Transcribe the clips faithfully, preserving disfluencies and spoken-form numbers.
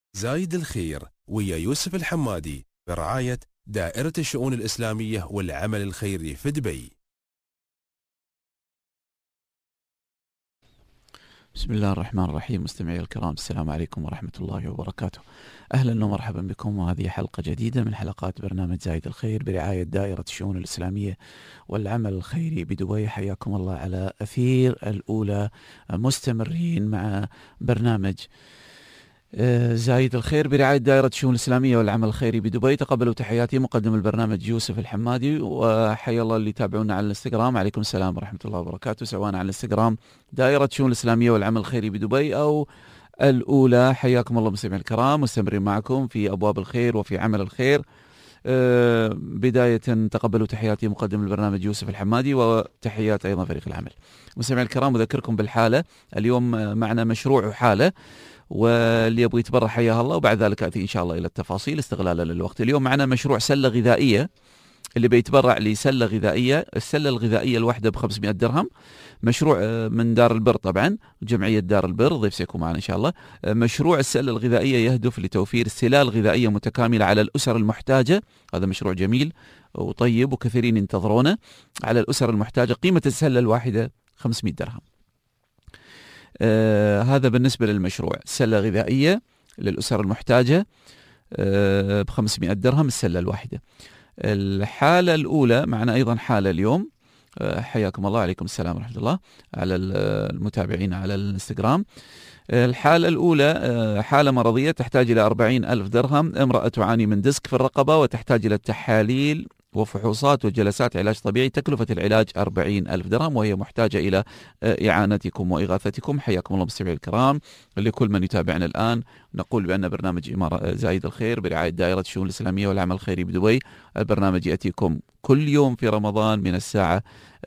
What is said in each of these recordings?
زايد الخير ويا يوسف الحمادي برعاية دائرة الشؤون الإسلامية والعمل الخيري في دبي. بسم الله الرحمن الرحيم. مستمعي الكرام، السلام عليكم ورحمة الله وبركاته. أهلا ومرحبا بكم، وهذه حلقة جديدة من حلقات برنامج زايد الخير برعاية دائرة الشؤون الإسلامية والعمل الخيري بدبي. حياكم الله على أثير الأولى، مستمرين مع برنامج زايد الخير برعاية دائرة الشؤون الإسلامية والعمل الخيري بدبي. تقبلوا تحياتي مقدم البرنامج يوسف الحمادي، وحيا الله اللي يتابعونا على الانستغرام. عليكم السلام ورحمة الله وبركاته، سواء على الانستغرام دائرة الشؤون الإسلامية والعمل الخيري بدبي أو الأولى. حياكم الله مستمعي الكرام، مستمرين معكم في أبواب الخير وفي عمل الخير. أه بداية تقبلوا تحياتي مقدم البرنامج يوسف الحمادي، وتحيات أيضا فريق العمل. مستمعي الكرام، أذكركم بالحالة. اليوم معنا مشروع حالة، واللي يبغى يتبرع حياه الله، وبعد ذلك أتي إن شاء الله إلى التفاصيل استغلالا للوقت. اليوم معنا مشروع سلة غذائية، اللي بيتبرع لسلة غذائية. السلة الغذائية الواحدة بخمسمائة درهم، مشروع من دار البر طبعا، جمعية دار البر، ضيف سيكون معنا إن شاء الله. مشروع السلة الغذائية يهدف لتوفير سلال غذائية متكاملة على الأسر المحتاجة. هذا مشروع جميل وطيب وكثيرين ينتظرونه. على الأسر المحتاجة، قيمة السلة الواحدة خمسمائة درهم. آه هذا بالنسبة للمشروع. سلة غذائية للأسر المحتاجة آه بخمسمائة درهم السلة الواحدة. الحالة الأولى معنا أيضا حالة اليوم. آه حياكم الله، عليكم السلام ورحمة الله على المتابعين على الانستغرام. آه الحالة الأولى آه حالة مرضية تحتاج إلى أربعين ألف درهم. امرأة تعاني من ديسك في الرقبة وتحتاج إلى تحاليل وفحوصات وجلسات علاج طبيعي. تكلفة العلاج أربعين ألف درهم، وهي محتاجة إلى إعانتكم وإغاثتكم. حياكم الله مستمعي الكرام. لكل من يتابعنا الآن نقول بأن برنامج إمارة زايد الخير برعاية دائرة الشؤون الإسلامية والعمل الخيري بدبي، البرنامج يأتيكم كل يوم في رمضان من الساعة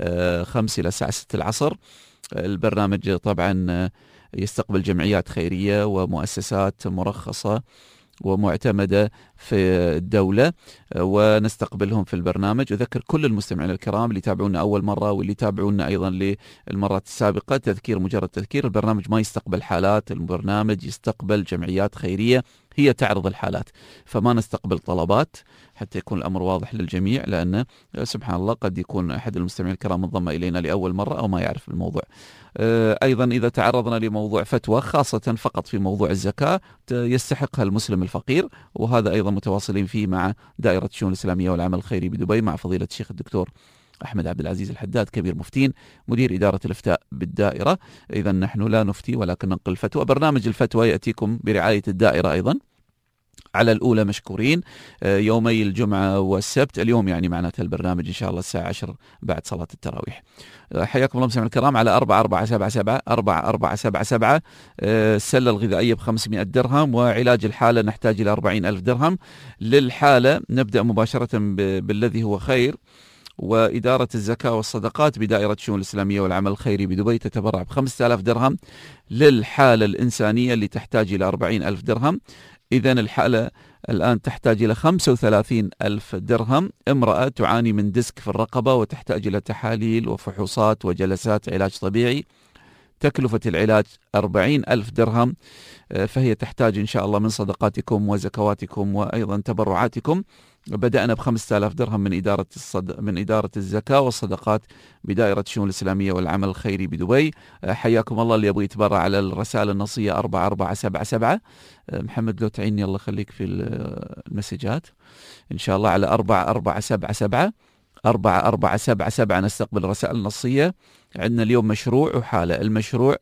خمسة إلى الساعة ستة العصر. البرنامج طبعا يستقبل جمعيات خيرية ومؤسسات مرخصة ومعتمدة في الدولة، ونستقبلهم في البرنامج. أذكر كل المستمعين الكرام اللي يتابعونا أول مرة واللي يتابعونا أيضا للمرات السابقة، تذكير مجرد تذكير، البرنامج ما يستقبل حالات، البرنامج يستقبل جمعيات خيرية هي تعرض الحالات، فما نستقبل طلبات، حتى يكون الأمر واضح للجميع، لأن سبحان الله قد يكون أحد المستمعين الكرام انضم إلينا لأول مرة أو ما يعرف الموضوع. أيضا إذا تعرضنا لموضوع فتوى خاصة فقط في موضوع الزكاة يستحقها المسلم الفقير، وهذا أيضا متواصلين فيه مع دائرة الشؤون الإسلامية والعمل الخيري بدبي مع فضيلة الشيخ الدكتور أحمد عبد العزيز الحداد، كبير مفتين مدير إدارة الإفتاء بالدائرة. إذا نحن لا نفتي ولكن ننقل فتوى. برنامج الفتوى يأتيكم برعاية الدائرة أيضا على الأولى مشكورين يومي الجمعة والسبت. اليوم يعني معناته البرنامج إن شاء الله الساعة عشر بعد صلاة التراويح. حياكم الله مستمعينا الكرام على أربعة أربعة سبعة سبعة أربعة أربعة سبعة سبعة. السلة الغذائية بخمسمائة درهم، وعلاج الحالة نحتاج إلى أربعين ألف درهم. للحالة نبدأ مباشرة بالذي هو خير، وإدارة الزكاة والصدقات بدائرة الشؤون الإسلامية والعمل الخيري بدبي تتبرع بخمسة آلاف درهم للحالة الإنسانية اللي تحتاج إلى أربعين ألف درهم. إذن الحالة الآن تحتاج إلى خمسة وثلاثين ألف درهم. امرأة تعاني من ديسك في الرقبة وتحتاج إلى تحاليل وفحوصات وجلسات علاج طبيعي. تكلفة العلاج أربعين ألف درهم، فهي تحتاج إن شاء الله من صدقاتكم وزكواتكم وأيضا تبرعاتكم. بدأنا بخمسة آلاف درهم من إدارة الصد... من إدارة الزكاة والصدقات بدائرة الشؤون الإسلامية والعمل الخيري بدبي. حياكم الله. اللي يبغى يتبرع على الرسائل النصية أربعة أربعة سبعة سبعة. محمد لو تعيني يلا خليك في المسجات إن شاء الله على أربعة أربعة سبعة سبعة أربعة أربعة سبعة سبعة نستقبل رسائل نصية. عندنا اليوم مشروع وحالة. المشروع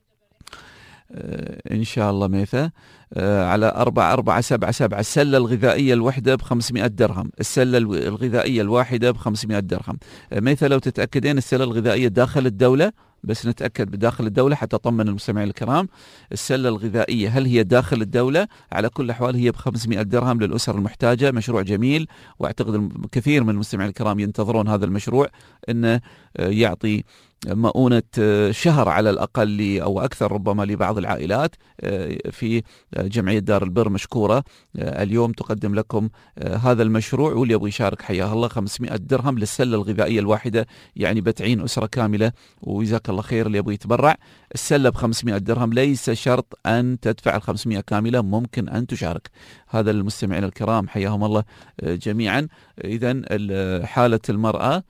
إن شاء الله ميثا على أربعة أربعة سبعة سبعة. السلة الغذائية الوحدة بخمسمائة درهم. السلة الغذائية الواحدة بخمسمائة درهم. ميثا لو تتأكدين السلة الغذائية داخل الدولة، بس نتأكد بداخل الدولة حتى أطمن المستمعين الكرام. السلة الغذائية هل هي داخل الدولة؟ على كل الأحوال هي بخمسمائة درهم للأسر المحتاجة. مشروع جميل، وأعتقد كثير من المستمعين الكرام ينتظرون هذا المشروع، أنه يعطي مؤونة شهر على الأقل أو أكثر ربما لبعض العائلات. في جمعية دار البر مشكورة اليوم تقدم لكم هذا المشروع، واللي يبغى يشارك حياه الله. خمسمائة درهم للسلة الغذائية الواحدة، يعني بتعين أسرة كاملة. وجزاك الله خير اللي يبغى يتبرع. السلة بخمسمائة درهم، ليس شرط أن تدفع الخمسمائة كاملة، ممكن أن تشارك. هذا للمستمعين الكرام حياهم الله جميعا. إذن حالة المرأة،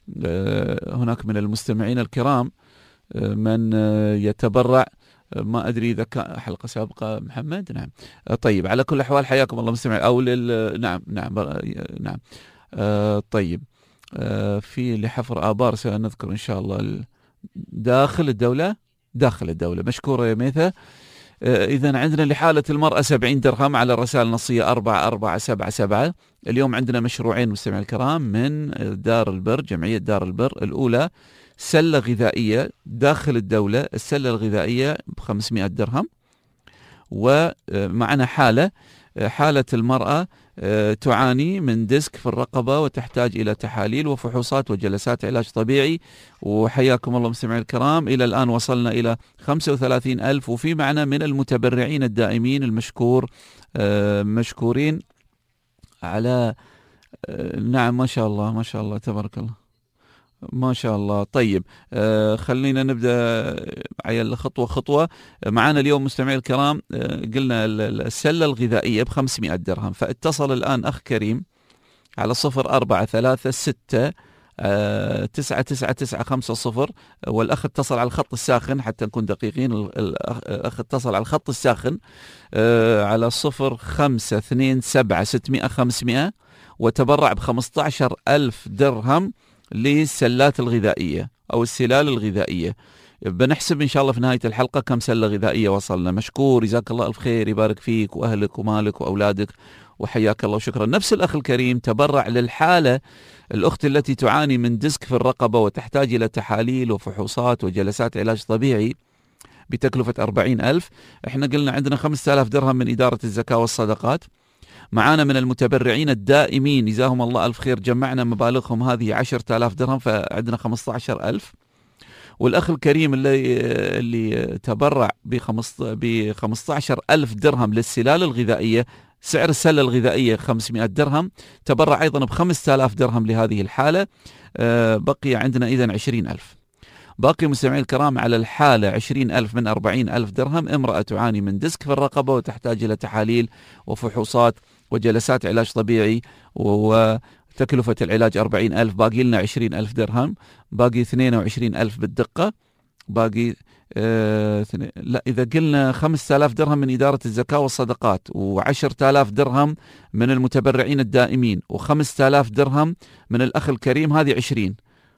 هناك من المستمعين الكرام من يتبرع، ما أدري إذا كان حلقة سابقة محمد. نعم طيب، على كل الأحوال حياكم الله مستمعين. أو لل... نعم نعم نعم آه طيب آه في لحفر آبار سنذكر إن شاء الله داخل الدولة، داخل الدولة. مشكورة يا ميثا. آه إذن عندنا لحالة المرأة سبعين درهم على الرسائل النصية أربعة أربعة سبعة سبعة. اليوم عندنا مشروعين مستمعين الكرام من دار البر، جمعية دار البر. الأولى سلة غذائية داخل الدولة، السلة الغذائية بخمسمائة درهم. ومعنا حالة حالة المرأة تعاني من ديسك في الرقبة وتحتاج إلى تحاليل وفحوصات وجلسات علاج طبيعي. وحياكم الله مستمعي الكرام، إلى الآن وصلنا إلى خمسة وثلاثين ألف، وفي معنا من المتبرعين الدائمين المشكور مشكورين على نعم ما شاء الله ما شاء الله تبارك الله ما شاء الله. طيب آه خلينا نبدأ عيال خطوة خطوة. معنا اليوم مستمعي الكرام آه قلنا السلة الغذائية بخمسمائة درهم. فاتصل الآن أخ كريم على صفر أربعة ثلاثة ستة آه تسعة تسعة تسعة خمسة صفر، والأخ اتصل على الخط الساخن حتى نكون دقيقين. الأخ اتصل على الخط الساخن آه على صفر خمسة اثنين سبعة ستمائة خمسمائة، وتبرع بخمسة عشر ألف درهم للسلات الغذائية أو السلال الغذائية. بنحسب إن شاء الله في نهاية الحلقة كم سلة غذائية وصلنا. مشكور، جزاك الله ألف خير، يبارك فيك وأهلك ومالك وأولادك، وحياك الله وشكرا. نفس الأخ الكريم تبرع للحالة الأخت التي تعاني من ديسك في الرقبة وتحتاج إلى تحاليل وفحوصات وجلسات علاج طبيعي بتكلفة أربعين ألف. احنا قلنا عندنا خمسة آلاف درهم من إدارة الزكاة والصدقات. معانا من المتبرعين الدائمين جزاهم الله ألف خير، جمعنا مبالغهم هذه عشرة آلاف درهم، فعندنا خمسة عشر ألف. والأخ الكريم اللي اللي تبرع بخمسة عشر ألف درهم للسلال الغذائية، سعر السلة الغذائية خمسمائة درهم، تبرع أيضا بخمسة آلاف درهم لهذه الحالة. بقي عندنا إذن عشرين ألف. باقي مستمعين الكرام على الحالة عشرين ألف من أربعين ألف درهم. امرأة تعاني من ديسك في الرقبة وتحتاج إلى تحاليل وفحوصات وجلسات علاج طبيعي، وتكلفة العلاج أربعين ألف. باقي لنا عشرين ألف درهم، باقي اثنين وعشرين ألف بالدقة. باقي آه لا إذا قلنا خمسة آلاف درهم من إدارة الزكاة والصدقات، وعشرة آلاف درهم من المتبرعين الدائمين، وخمسة آلاف درهم من الأخ الكريم، هذه عشرين.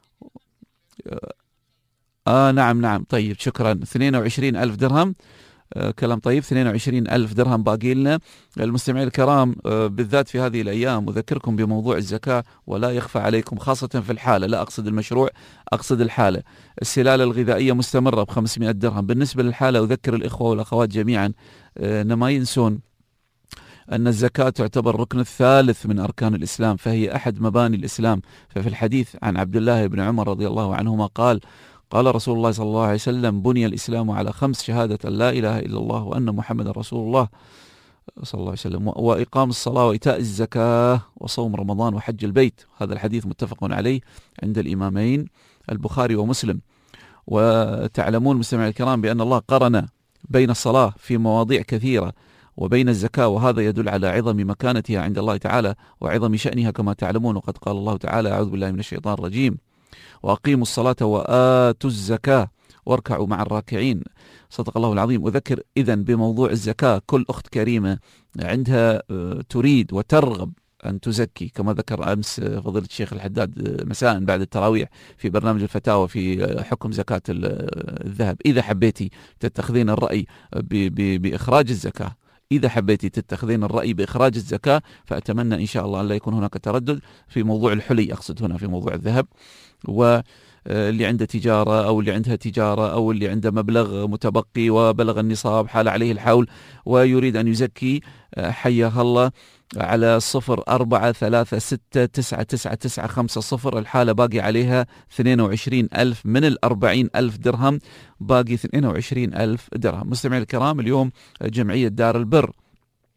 آه نعم نعم طيب شكرا. اثنين وعشرين ألف درهم. آه كلام طيب. اثنين وعشرين ألف درهم باقي لنا. المستمعين الكرام آه بالذات في هذه الأيام أذكركم بموضوع الزكاة، ولا يخفى عليكم خاصة في الحالة، لا أقصد المشروع أقصد الحالة. السلالة الغذائية مستمرة بخمسمائة درهم. بالنسبة للحالة أذكر الإخوة والأخوات جميعا آه ما ينسون أن الزكاة تعتبر الركن الثالث من أركان الإسلام، فهي أحد مباني الإسلام. ففي الحديث عن عبد الله بن عمر رضي الله عنهما قال قال رسول الله صلى الله عليه وسلم: بني الإسلام على خمس: شهادة أن لا إله إلا الله وأن محمد رسول الله صلى الله عليه وسلم، وإقام الصلاة وإيتاء الزكاة وصوم رمضان وحج البيت. هذا الحديث متفق عليه عند الإمامين البخاري ومسلم. وتعلمون مستمعي الكرام بأن الله قرن بين الصلاة في مواضيع كثيرة وبين الزكاة، وهذا يدل على عظم مكانتها عند الله تعالى وعظم شأنها كما تعلمون. وقد قال الله تعالى: أعوذ بالله من الشيطان الرجيم: وأقيموا الصلاة وآتوا الزكاة واركعوا مع الراكعين. صدق الله العظيم. أذكر إذن بموضوع الزكاة كل أخت كريمة عندها تريد وترغب أن تزكي، كما ذكر أمس فضيلة الشيخ الحداد مساء بعد التراويح في برنامج الفتاوى في حكم زكاة الذهب. إذا حبيتي تتخذين الرأي بإخراج الزكاة إذا حبيتي تتخذين الرأي بإخراج الزكاة، فأتمنى إن شاء الله أن لا يكون هناك تردد في موضوع الحلي، أقصد هنا في موضوع الذهب. واللي عنده تجارة أو اللي عندها تجارة أو اللي عنده مبلغ متبقي وبلغ النصاب حال عليه الحول ويريد أن يزكي، حياها الله على صفر أربعة ثلاثة ستة تسعة تسعة تسعة خمسة صفر. الحالة باقي عليها اثنين وعشرين ألف من الأربعين ألف درهم، باقي اثنين وعشرين ألف درهم. مستمعي الكرام، اليوم جمعية دار البر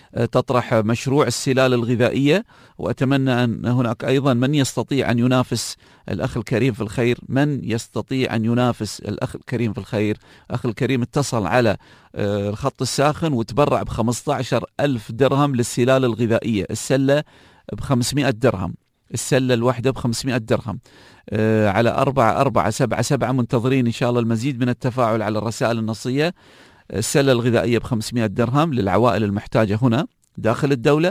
تطرح مشروع السلال الغذائية، وأتمنى أن هناك أيضا من يستطيع أن ينافس الأخ الكريم في الخير، من يستطيع أن ينافس الأخ الكريم في الخير. أخ الكريم اتصل على الخط الساخن وتبرع بخمسة عشر ألف درهم للسلال الغذائية، السلة بخمسمائة درهم، السلة الواحدة بخمسمائة درهم، أه على أربعة أربعة سبعة سبعة. منتظرين إن شاء الله المزيد من التفاعل على الرسائل النصية. السلة الغذائية بخمسمائة درهم للعوائل المحتاجة هنا داخل الدولة.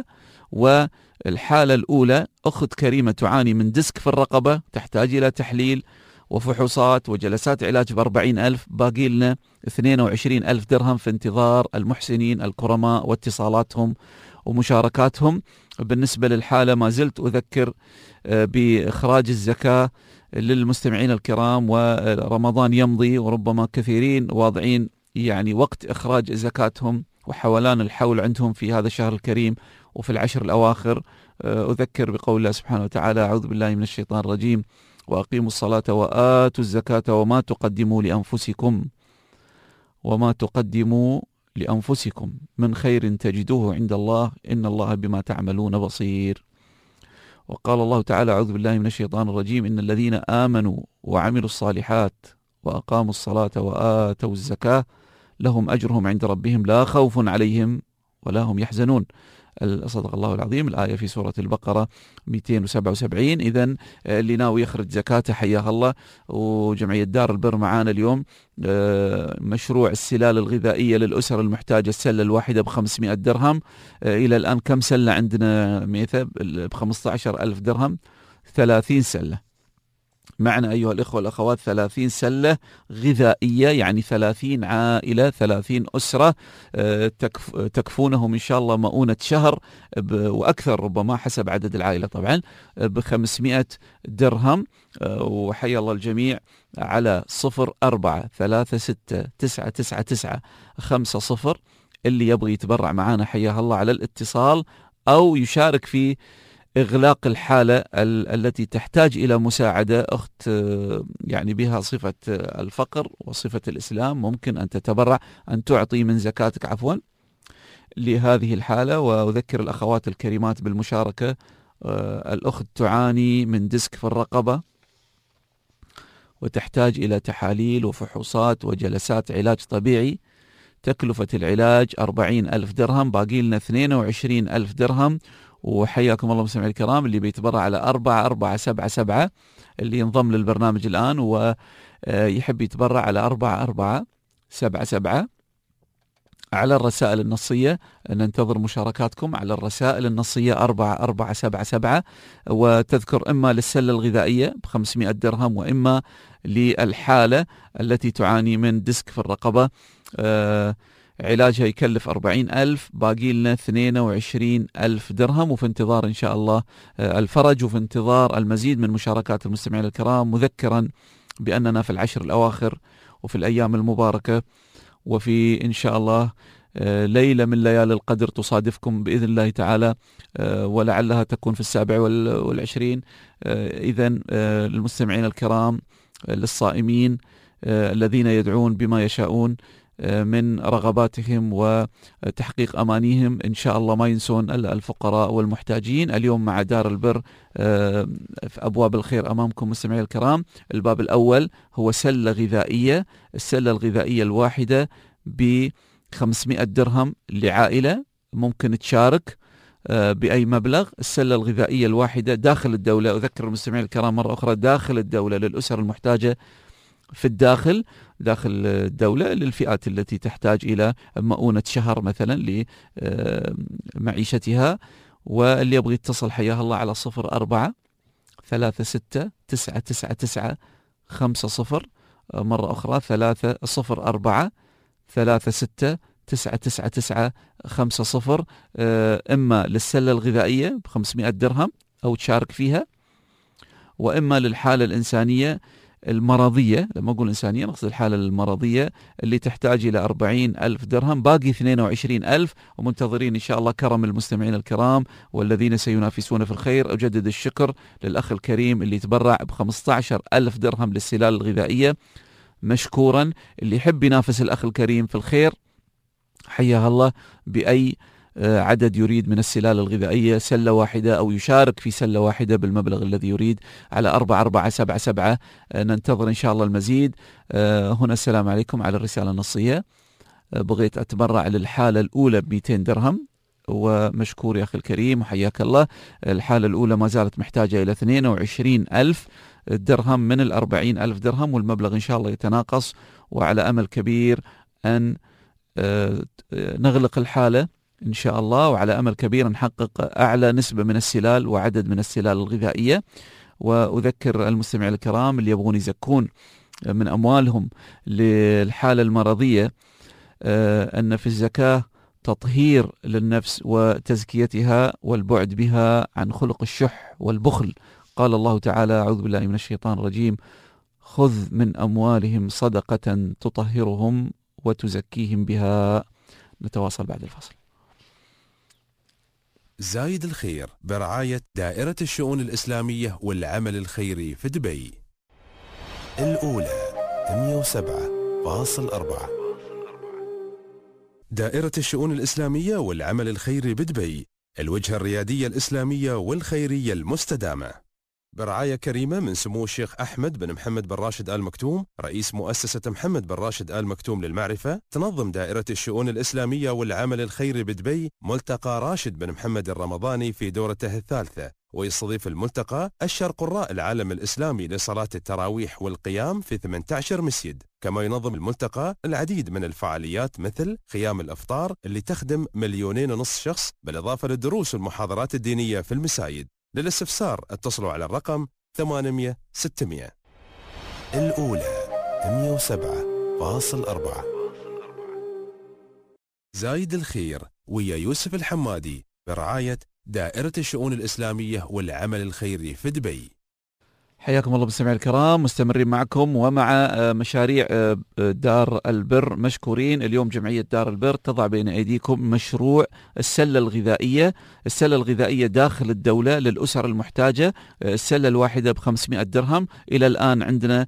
والحالة الأولى أخت كريمة تعاني من ديسك في الرقبة، تحتاج إلى تحليل وفحوصات وجلسات علاج بأربعين ألف، باقي لنا اثنين وعشرين ألف درهم في انتظار المحسنين الكرماء واتصالاتهم ومشاركاتهم. بالنسبة للحالة ما زلت أذكر بإخراج الزكاة للمستمعين الكرام، ورمضان يمضي وربما كثيرين واضعين يعني وقت إخراج زكاتهم وحولان الحول عندهم في هذا الشهر الكريم وفي العشر الأواخر. أذكر بقول الله سبحانه وتعالى: أعوذ بالله من الشيطان الرجيم، وأقيموا الصلاة وآتوا الزكاة وما تقدموا لأنفسكم وما تقدموا لأنفسكم من خير تجدوه عند الله إن الله بما تعملون بصير. وقال الله تعالى: أعوذ بالله من الشيطان الرجيم، إن الذين آمنوا وعملوا الصالحات وأقاموا الصلاة وآتوا الزكاة لهم أجرهم عند ربهم لا خوف عليهم ولا هم يحزنون. صدق الله العظيم. الآية في سورة البقرة مئتين وسبعة وسبعين. إذن اللي ناوي يخرج زكاته حياه الله. وجمعية دار البر معانا اليوم مشروع السلال الغذائية للأسر المحتاجة، السلة الواحدة بخمسمائة درهم. إلى الآن كم سلة عندنا ميثا؟ بخمسة عشر ألف درهم، ثلاثين سلة معنا أيها الإخوة والأخوات، ثلاثين سلة غذائية، يعني ثلاثين عائلة، ثلاثين أسرة تكف تكفونهم إن شاء الله مؤونة شهر وأكثر ربما حسب عدد العائلة طبعا، بخمسمائة درهم. وحيا الله الجميع على صفر أربعة ثلاثة ستة تسعة تسعة تسعة خمسة صفر. اللي يبغي يتبرع معنا حياه الله على الاتصال أو يشارك في إغلاق الحالة التي تحتاج إلى مساعدة. أخت يعني بها صفة الفقر وصفة الإسلام، ممكن أن تتبرع، أن تعطي من زكاتك عفوا لهذه الحالة. وأذكر الأخوات الكريمات بالمشاركة. الأخت تعاني من ديسك في الرقبة وتحتاج إلى تحاليل وفحوصات وجلسات علاج طبيعي، تكلفة العلاج أربعين ألف درهم، باقي لنا اثنين وعشرين ألف درهم. وحياكم الله مستمعي الكرام، اللي بيتبرع على أربعة أربعة سبعة سبعة اللي ينضم للبرنامج الآن ويحب يتبرع على أربعة أربعة سبعة سبعة على الرسائل النصية. ننتظر مشاركاتكم على الرسائل النصية أربعة أربعة سبعة سبعة، وتذكر إما للسلة الغذائية بخمسمائة درهم وإما للحالة التي تعاني من ديسك في الرقبة. آه علاجها يكلف أربعين ألف، باقي لنا اثنين وعشرين ألف درهم. وفي انتظار إن شاء الله الفرج، وفي انتظار المزيد من مشاركات المستمعين الكرام، مذكرا بأننا في العشر الأواخر وفي الأيام المباركة، وفي إن شاء الله ليلة من ليالي القدر تصادفكم بإذن الله تعالى، ولعلها تكون في السابع والعشرين. إذن المستمعين الكرام، للصائمين الذين يدعون بما يشاءون من رغباتهم وتحقيق أمانيهم، إن شاء الله ما ينسون الفقراء والمحتاجين. اليوم مع دار البر في أبواب الخير أمامكم مستمعي الكرام. الباب الأول هو سلة غذائية، السلة الغذائية الواحدة بخمسمائة درهم لعائلة، ممكن تشارك بأي مبلغ. السلة الغذائية الواحدة داخل الدولة، أذكر المستمعين الكرام مرة أخرى، داخل الدولة للأسر المحتاجة في الداخل داخل الدولة، للفئات التي تحتاج إلى مؤونة شهر مثلا لمعيشتها. واللي يبغي يتصل حياه الله على صفر أربعة ثلاثة ستة تسعة تسعة تسعة خمسة صفر. مرة أخرى ثلاثة صفر أربعة ثلاثة ستة تسعة تسعة تسعة خمسة صفر. إما للسلة الغذائية بخمسمائة درهم أو تشارك فيها، وإما للحالة الإنسانية المرضية. لما أقول إنسانية نقصد الحالة المرضية اللي تحتاج إلى أربعين ألف درهم، باقي اثنين وعشرين ألف. ومنتظرين إن شاء الله كرم المستمعين الكرام والذين سينافسون في الخير. أجدد الشكر للأخ الكريم اللي تبرع بخمسة عشر ألف درهم للسلال الغذائية مشكورا. اللي يحب ينافس الأخ الكريم في الخير حياه الله بأي عدد يريد من السلال الغذائية سلة واحدة أو يشارك في سلة واحدة بالمبلغ الذي يريد على أربعة أربعة سبعة سبعة. ننتظر إن شاء الله المزيد. هنا السلام عليكم على الرسالة النصية. بغيت أتبرع للحالة الأولى ب مئتين درهم، ومشكور يا أخي الكريم وحياك الله. الحالة الأولى ما زالت محتاجة إلى اثنين وعشرين ألف درهم من الأربعين ألف درهم، والمبلغ إن شاء الله يتناقص، وعلى أمل كبير أن نغلق الحالة إن شاء الله، وعلى أمل كبير نحقق أعلى نسبة من السلال وعدد من السلال الغذائية. وأذكر المستمعين الكرام اللي يبغون يزكون من أموالهم للحالة المرضية أن في الزكاة تطهير للنفس وتزكيتها والبعد بها عن خلق الشح والبخل. قال الله تعالى: أعوذ بالله من الشيطان الرجيم: خذ من أموالهم صدقة تطهرهم وتزكيهم بها. نتواصل بعد الفصل. زايد الخير برعاية دائرة الشؤون الإسلامية والعمل الخيري في دبي. الأولى مئة وسبعة فاصلة أربعة. دائرة الشؤون الإسلامية والعمل الخيري بدبي، الوجهة الريادية الإسلامية والخيرية المستدامة، برعاية كريمة من سمو الشيخ أحمد بن محمد بن راشد آل مكتوم رئيس مؤسسة محمد بن راشد آل مكتوم للمعرفة. تنظم دائرة الشؤون الإسلامية والعمل الخيري بدبي ملتقى راشد بن محمد الرمضاني في دورته الثالثة، ويستضيف الملتقى أشهر قراء العالم الإسلامي لصلاة التراويح والقيام في ثمانية عشر مسجد. كما ينظم الملتقى العديد من الفعاليات مثل خيام الأفطار اللي تخدم مليونين ونصف شخص، بالإضافة للدروس والمحاضرات الدينية في المساجد. للاستفسار اتصلوا على الرقم ثمانمئة ستمئة. الأولى مئة وسبعة فاصلة أربعة. زايد الخير ويا يوسف الحمادي برعاية دائرة الشؤون الإسلامية والعمل الخيري في دبي. حياكم الله مستمعي الكرام، مستمرين معكم ومع مشاريع دار البر. مشكورين. اليوم جمعية دار البر تضع بين أيديكم مشروع السلة الغذائية. السلة الغذائية داخل الدولة للأسر المحتاجة، السلة الواحدة بخمسمائة درهم. إلى الآن عندنا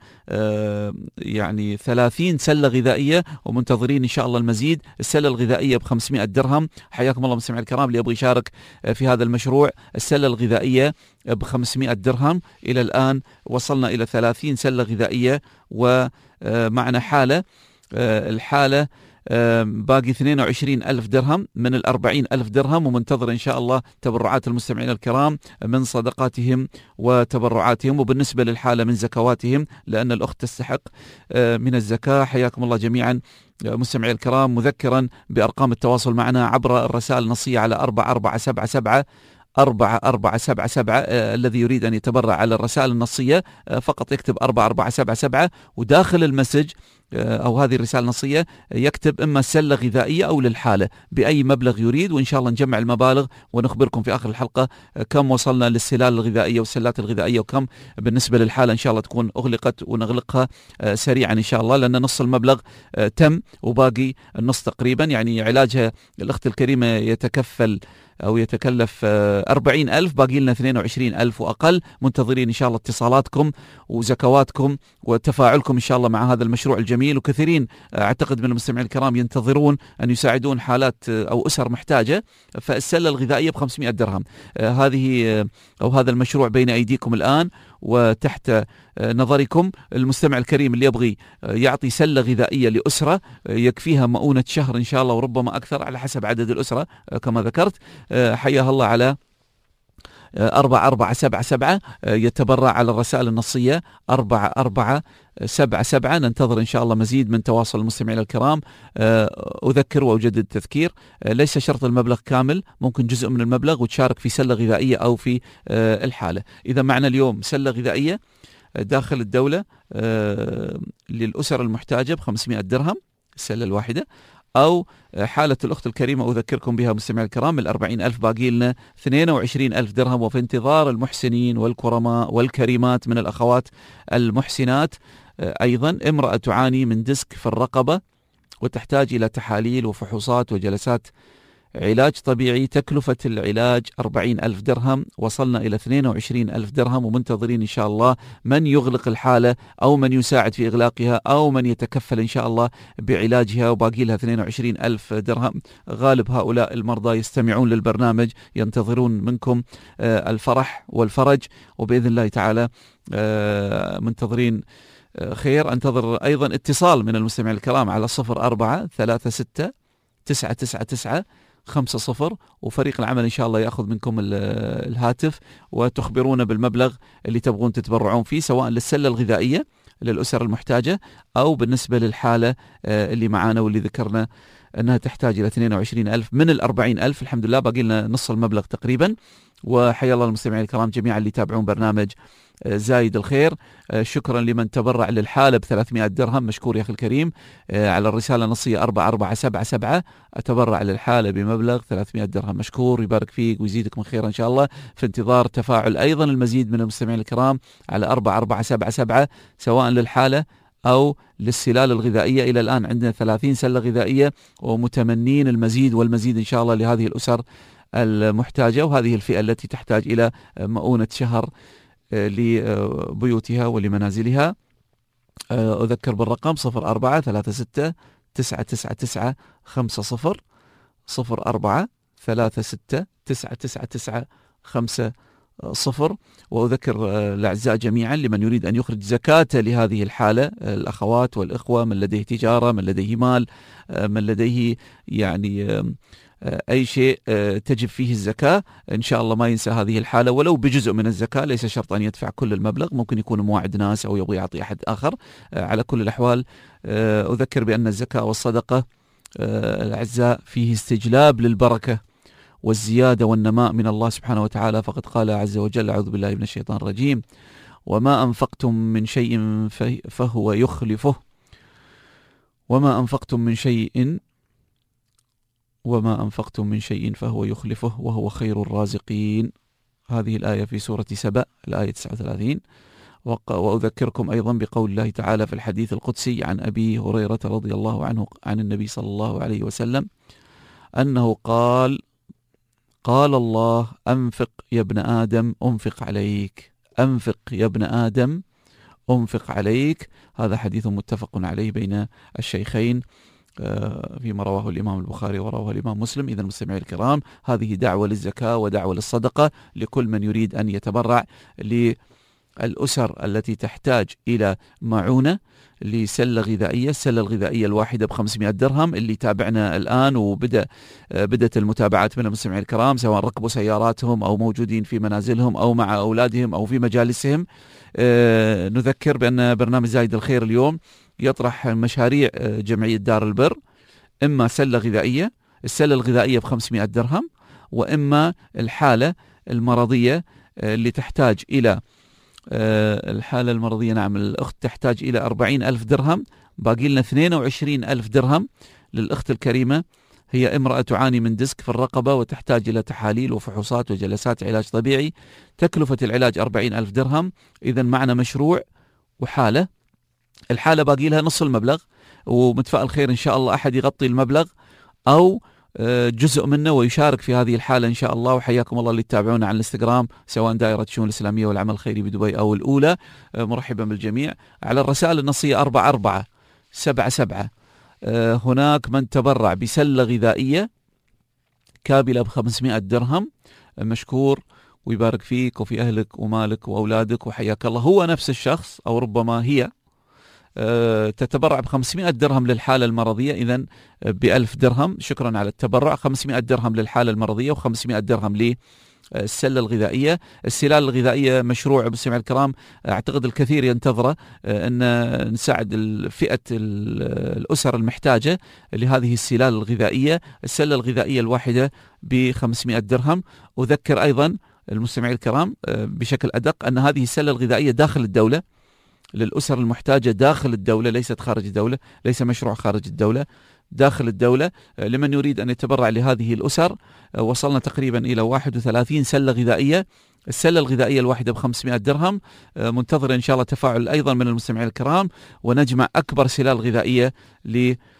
يعني ثلاثين سلة غذائية ومنتظرين إن شاء الله المزيد. السلة الغذائية بخمسمائة درهم. حياكم الله مستمعي الكرام اللي يبغى يشارك في هذا المشروع. السلة الغذائية بخمسمائة درهم. إلى الآن وصلنا إلى ثلاثين سلة غذائية، ومعنا حالة الحالة باقي اثنين وعشرين ألف درهم من الأربعين ألف درهم، ومنتظر إن شاء الله تبرعات المستمعين الكرام من صدقاتهم وتبرعاتهم، وبالنسبة للحالة من زكواتهم، لأن الأخت تستحق من الزكاة. حياكم الله جميعا مستمعي الكرام. مذكرا بأرقام التواصل معنا عبر الرسائل النصية على أربعة أربعة سبعة سبعة أربعة أربعة سبعة سبعة. آه الذي يريد أن يتبرع على الرسائل النصية آه فقط يكتب أربعة أربعة سبعة سبعة، وداخل المسج آه أو هذه الرسالة النصية يكتب إما سلة غذائية أو للحالة بأي مبلغ يريد، وإن شاء الله نجمع المبالغ ونخبركم في آخر الحلقة آه كم وصلنا للسلال الغذائية والسلات الغذائية، وكم بالنسبة للحالة إن شاء الله تكون أغلقت ونغلقها آه سريعا إن شاء الله، لأن نص المبلغ آه تم وباقي النص تقريبا. يعني علاجها الأخت الكريمة يتكفل أو يتكلف أربعين ألف، باقي لنا اثنين وعشرين ألف وأقل. منتظرين إن شاء الله اتصالاتكم وزكواتكم وتفاعلكم إن شاء الله مع هذا المشروع الجميل. وكثيرين أعتقد من المستمعين الكرام ينتظرون أن يساعدون حالات أو أسر محتاجة. فالسلة الغذائية بخمسمائة درهم. هذه أو هذا المشروع بين أيديكم الآن وتحت نظركم. المستمع الكريم اللي يبغي يعطي سلة غذائية لأسرة يكفيها مؤونة شهر إن شاء الله وربما أكثر على حسب عدد الأسرة كما ذكرت، حياها الله على أربعة أربعة سبعة سبعة. يتبرع على الرسائل النصية أربعة أربعة سبعة سبعة. ننتظر إن شاء الله مزيد من تواصل المستمعين الكرام. أذكر وأجدد التذكير، ليس شرط المبلغ كامل، ممكن جزء من المبلغ وتشارك في سلة غذائية أو في الحالة. إذا معنا اليوم سلة غذائية داخل الدولة للأسر المحتاجة بخمسمائة درهم السلة الواحدة، أو حالة الأخت الكريمة أذكركم بها مستمعي الكرام الأربعين ألف، باقي لنا اثنين وعشرين ألف درهم. وفي انتظار المحسنين والكرماء والكريمات من الأخوات المحسنات. أيضا امرأة تعاني من ديسك في الرقبة وتحتاج إلى تحاليل وفحوصات وجلسات علاج طبيعي تكلفة العلاج أربعين ألف درهم، وصلنا إلى اثنين وعشرين ألف درهم، ومنتظرين إن شاء الله من يغلق الحالة أو من يساعد في إغلاقها أو من يتكفل إن شاء الله بعلاجها، وباقي لها اثنين وعشرين ألف درهم. غالب هؤلاء المرضى يستمعون للبرنامج، ينتظرون منكم الفرح والفرج، وبإذن الله تعالى منتظرين خير. انتظر أيضا اتصال من المستمعين الكرام على صفر أربعة ثلاثة ستة تسعة تسعة تسعة خمسة صفر، وفريق العمل إن شاء الله يأخذ منكم الهاتف وتخبرونا بالمبلغ اللي تبغون تتبرعون فيه، سواء للسلة الغذائية للأسر المحتاجة أو بالنسبة للحالة اللي معانا واللي ذكرنا أنها تحتاج إلى اثنين وعشرين ألف من الأربعين ألف. الحمد لله باقي لنا نص المبلغ تقريبا. وحيا الله المستمعين الكرام جميعا اللي يتابعون برنامج زايد الخير. شكرا لمن تبرع للحالة بثلاثمائة درهم، مشكور يا أخي الكريم. على الرسالة النصية أربعة أربعة سبعة سبعة أتبرع للحالة بمبلغ ثلاثمائة درهم، مشكور، يبارك فيك ويزيدك من خير إن شاء الله. في انتظار تفاعل أيضا المزيد من المستمعين الكرام على أربعة أربعة سبعة سبعة سواء للحالة أو للسلال الغذائية. إلى الآن عندنا ثلاثين سلة غذائية، ومتمنين المزيد والمزيد إن شاء الله لهذه الأسر المحتاجة وهذه الفئة التي تحتاج إلى مؤونة شهر لبيوتها ولمنازلها. أذكر بالرقم صفر أربعة ثلاثة ستة تسعة تسعة تسعة خمسة صفر صفر أربعة ثلاثة ستة تسعة تسعة تسعة خمسة صفر. وأذكر الأعزاء جميعا لمن يريد أن يخرج زكاة لهذه الحالة، الأخوات والإخوة، من لديه تجارة، من لديه مال، من لديه يعني أي شيء تجب فيه الزكاة، إن شاء الله ما ينسى هذه الحالة ولو بجزء من الزكاة. ليس شرط أن يدفع كل المبلغ، ممكن يكون مواعد ناس أو يبغى يعطي أحد آخر. على كل الأحوال أذكر بأن الزكاة والصدقة الأعزاء فيه استجلاب للبركة والزيادة والنماء من الله سبحانه وتعالى، فقد قال عز وجل: أعوذ بالله من الشيطان الرجيم: وما أنفقتم من شيء فهو يخلفه وما أنفقتم من شيء وما أنفقتم من شيء فهو يخلفه وهو خير الرازقين. هذه الآية في سورة سبأ الآية تسعة وثلاثين. وأذكركم أيضا بقول الله تعالى في الحديث القدسي عن أبي هريرة رضي الله عنه عن النبي صلى الله عليه وسلم أنه قال: قال الله: أنفق يا ابن آدم أنفق عليك، أنفق يا ابن آدم أنفق عليك. هذا حديث متفق عليه بين الشيخين فيما رواه الإمام البخاري ورواه الإمام مسلم. إذا المستمعين الكرام، هذه دعوة للزكاة ودعوة للصدقة لكل من يريد أن يتبرع للأسر التي تحتاج إلى معونة لسلة غذائية. السلة الغذائية الواحدة بخمسمائة درهم. اللي تابعنا الآن وبدأ بدأت المتابعات من المستمعين الكرام، سواء ركبوا سياراتهم أو موجودين في منازلهم أو مع أولادهم أو في مجالسهم، آه نذكر بأن برنامج زايد الخير اليوم يطرح مشاريع جمعية دار البر، إما سلة غذائية، السلة الغذائية بخمسمائة درهم، وإما الحالة المرضية اللي تحتاج إلى الحالة المرضية، نعم، الأخت تحتاج إلى أربعين ألف درهم. باقي لنا اثنين وعشرين ألف درهم للأخت الكريمة. هي امرأة تعاني من ديسك في الرقبة وتحتاج إلى تحاليل وفحوصات وجلسات علاج طبيعي. تكلفة العلاج أربعين ألف درهم. إذن معنا مشروع وحالة. الحالة باقي لها نص المبلغ، ومتفائل خير إن شاء الله أحد يغطي المبلغ أو جزء منه ويشارك في هذه الحالة إن شاء الله. وحياكم الله اللي تتابعونا على الانستغرام، سواء دائرة الشؤون الإسلامية والعمل الخيري بدبي أو الأولى. مرحبا بالجميع. على الرسائل النصية أربعة أربعة سبعة سبعة هناك من تبرع بسلة غذائية كابلة بخمسمائة درهم، مشكور ويبارك فيك وفي أهلك ومالك وأولادك وحياك الله. هو نفس الشخص أو ربما هي تتبرع بخمسمائة درهم للحالة المرضية، إذن بألف درهم. شكرا على التبرع. خمسمائة درهم للحالة المرضية وخمسمائة درهم للسلة الغذائية. السلال الغذائية مشروع بالسمع الكرام أعتقد الكثير ينتظره، أن نساعد فئة الأسر المحتاجة لهذه السلال الغذائية. السلة الغذائية الواحدة بخمسمائة درهم. أذكر أيضا المستمعين الكرام بشكل أدق أن هذه السلة الغذائية داخل الدولة للأسر المحتاجة، داخل الدولة ليست خارج الدولة، ليس مشروع خارج الدولة، داخل الدولة. لمن يريد أن يتبرع لهذه الأسر وصلنا تقريبا إلى واحد وثلاثين سلة غذائية. السلة الغذائية الواحدة بخمسمائة درهم. منتظر إن شاء الله تفاعل أيضا من المستمعين الكرام، ونجمع أكبر سلال غذائية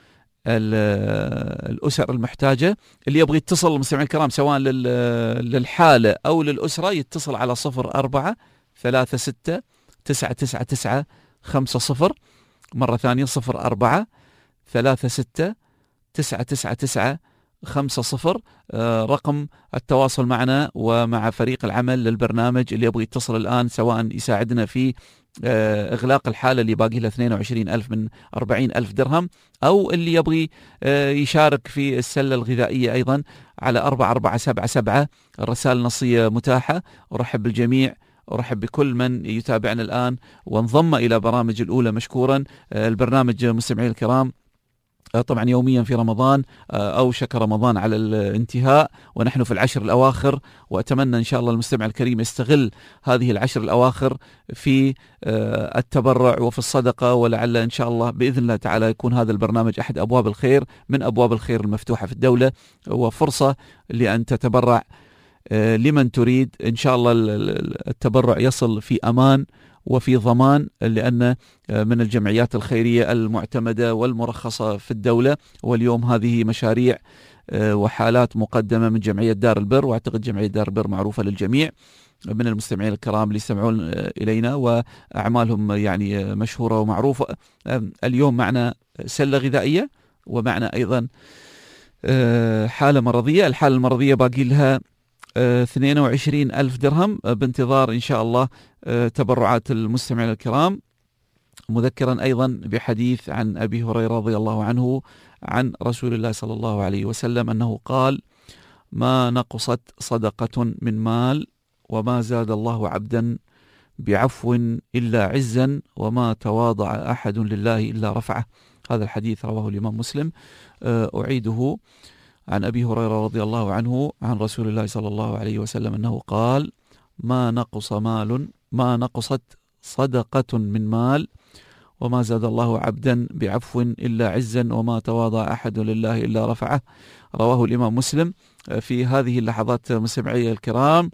الأسر المحتاجة. اللي يبغى يتصل المستمعين الكرام سواء للحالة أو للأسرة يتصل على صفر أربعة ثلاثة ستة تسعة تسعة تسعة خمسة صفر. مرة ثانية صفر أربعة ثلاثة ستة تسعة تسعة تسعة خمسة صفر. رقم التواصل معنا ومع فريق العمل للبرنامج. اللي يبغى يتصل الآن سواء يساعدنا في إغلاق الحالة اللي باقي لها اثنين وعشرين ألف من أربعين ألف درهم، أو اللي يبغي يشارك في السلة الغذائية أيضا على أربعة أربعة سبعة سبعة. الرسائل النصية متاحة. أرحب بالجميع، أرحب بكل من يتابعنا الآن وانضم إلى برامج الأولى مشكورا. البرنامج مستمعين الكرام طبعا يوميا في رمضان، أوشك رمضان على الانتهاء ونحن في العشر الأواخر، وأتمنى إن شاء الله المستمع الكريم يستغل هذه العشر الأواخر في التبرع وفي الصدقة، ولعل إن شاء الله بإذن الله تعالى يكون هذا البرنامج أحد أبواب الخير من أبواب الخير المفتوحة في الدولة، وفرصة لأن تتبرع لمن تريد. إن شاء الله التبرع يصل في أمان وفي ضمان، لأن من الجمعيات الخيرية المعتمدة والمرخصة في الدولة. واليوم هذه مشاريع وحالات مقدمة من جمعية دار البر، وأعتقد جمعية دار البر معروفة للجميع من المستمعين الكرام اللي يستمعون إلينا، وأعمالهم يعني مشهورة ومعروفة. اليوم معنا سلة غذائية ومعنا أيضا حالة مرضية. الحالة المرضية باقي لها اثنين وعشرين ألف درهم بانتظار إن شاء الله تبرعات المستمعين الكرام. مذكرا أيضا بحديث عن أبي هريرة رضي الله عنه عن رسول الله صلى الله عليه وسلم أنه قال: ما نقصت صدقة من مال وما زاد الله عبدا بعفو إلا عزا وما تواضع أحد لله إلا رفعه. هذا الحديث رواه الإمام مسلم. أعيده عن أبي هريرة رضي الله عنه عن رسول الله صلى الله عليه وسلم أنه قال: ما نقص مال ما نقصت صدقة من مال وما زاد الله عبدا بعفو إلا عزا وما تواضع أحد لله إلا رفعه. رواه الإمام مسلم. في هذه اللحظات مستمعي الكرام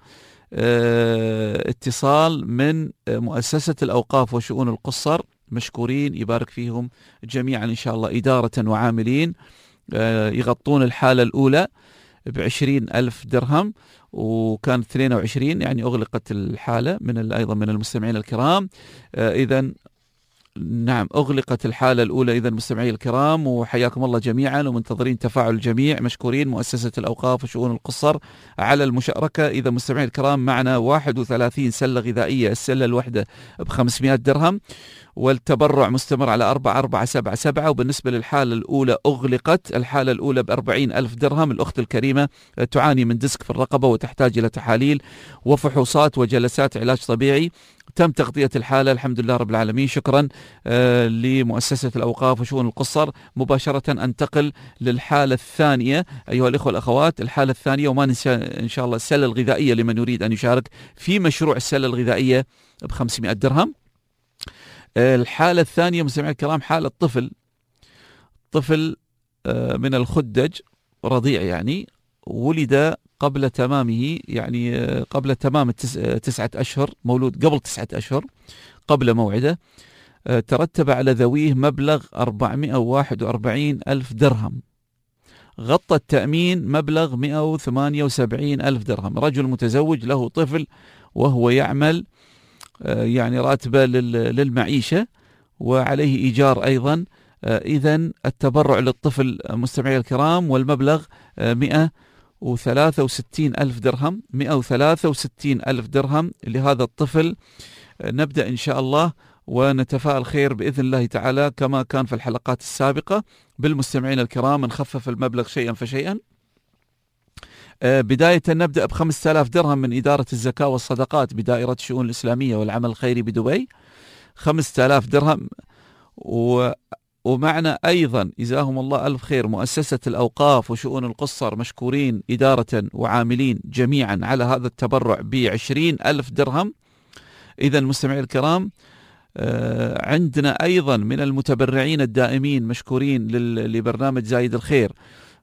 اتصال من مؤسسة الأوقاف وشؤون القصر، مشكورين يبارك فيهم جميعا إن شاء الله، إدارة وعاملين، يغطون الحالة الأولى بعشرين ألف درهم، وكانت اثنين وعشرين يعني أغلقت الحالة من أيضا من المستمعين الكرام. إذن نعم أغلقت الحالة الأولى. إذن مستمعي الكرام وحياكم الله جميعا، ومنتظرين تفاعل الجميع. مشكورين مؤسسة الأوقاف وشؤون القصر على المشاركة. إذا مستمعي الكرام معنا واحد وثلاثين سلة غذائية، السلة الواحدة بخمسمائة درهم، والتبرع مستمر على أربعة أربعة سبعة سبعة. وبالنسبة للحالة الأولى أغلقت الحالة الأولى بأربعين ألف درهم. الأخت الكريمة تعاني من ديسك في الرقبة وتحتاج إلى تحاليل وفحوصات وجلسات علاج طبيعي. تم تغطية الحالة الحمد لله رب العالمين. شكرا آه لمؤسسة الأوقاف وشؤون القصر. مباشرة أنتقل للحالة الثانية أيها الإخوة والأخوات. الحالة الثانية، وما ننسى إن شاء الله السلة الغذائية لمن يريد أن يشارك في مشروع السلة الغذائية بخمسمائة درهم. الحالة الثانية مستمعي الكرام حالة طفل طفل من الخدج رضيع، يعني ولد قبل تمامه يعني قبل تمام تسعة أشهر، مولود قبل تسعة أشهر قبل موعده. ترتب على ذويه مبلغ أربعمائة وواحد وأربعين ألف درهم. غطى التأمين مبلغ مائة وثمانية وسبعين ألف درهم. رجل متزوج له طفل وهو يعمل يعني راتبة للمعيشة وعليه إيجار أيضا. إذن التبرع للطفل مستمعي الكرام والمبلغ مائة وثلاثة وستين ألف درهم. مائة وثلاثة وستين ألف درهم لهذا الطفل. نبدأ إن شاء الله ونتفائل خير بإذن الله تعالى كما كان في الحلقات السابقة بالمستمعين الكرام، نخفف المبلغ شيئا فشيئا. بداية نبدأ بخمسة آلاف درهم من إدارة الزكاة والصدقات بدائرة الشؤون الإسلامية والعمل الخيري بدبي، خمسة آلاف درهم. و ومعنا أيضا جزاهم الله ألف خير مؤسسة الأوقاف وشؤون القصر، مشكورين إدارة وعاملين جميعا على هذا التبرع بعشرين ألف درهم. إذا المستمعين الكرام عندنا أيضا من المتبرعين الدائمين مشكورين لبرنامج زايد الخير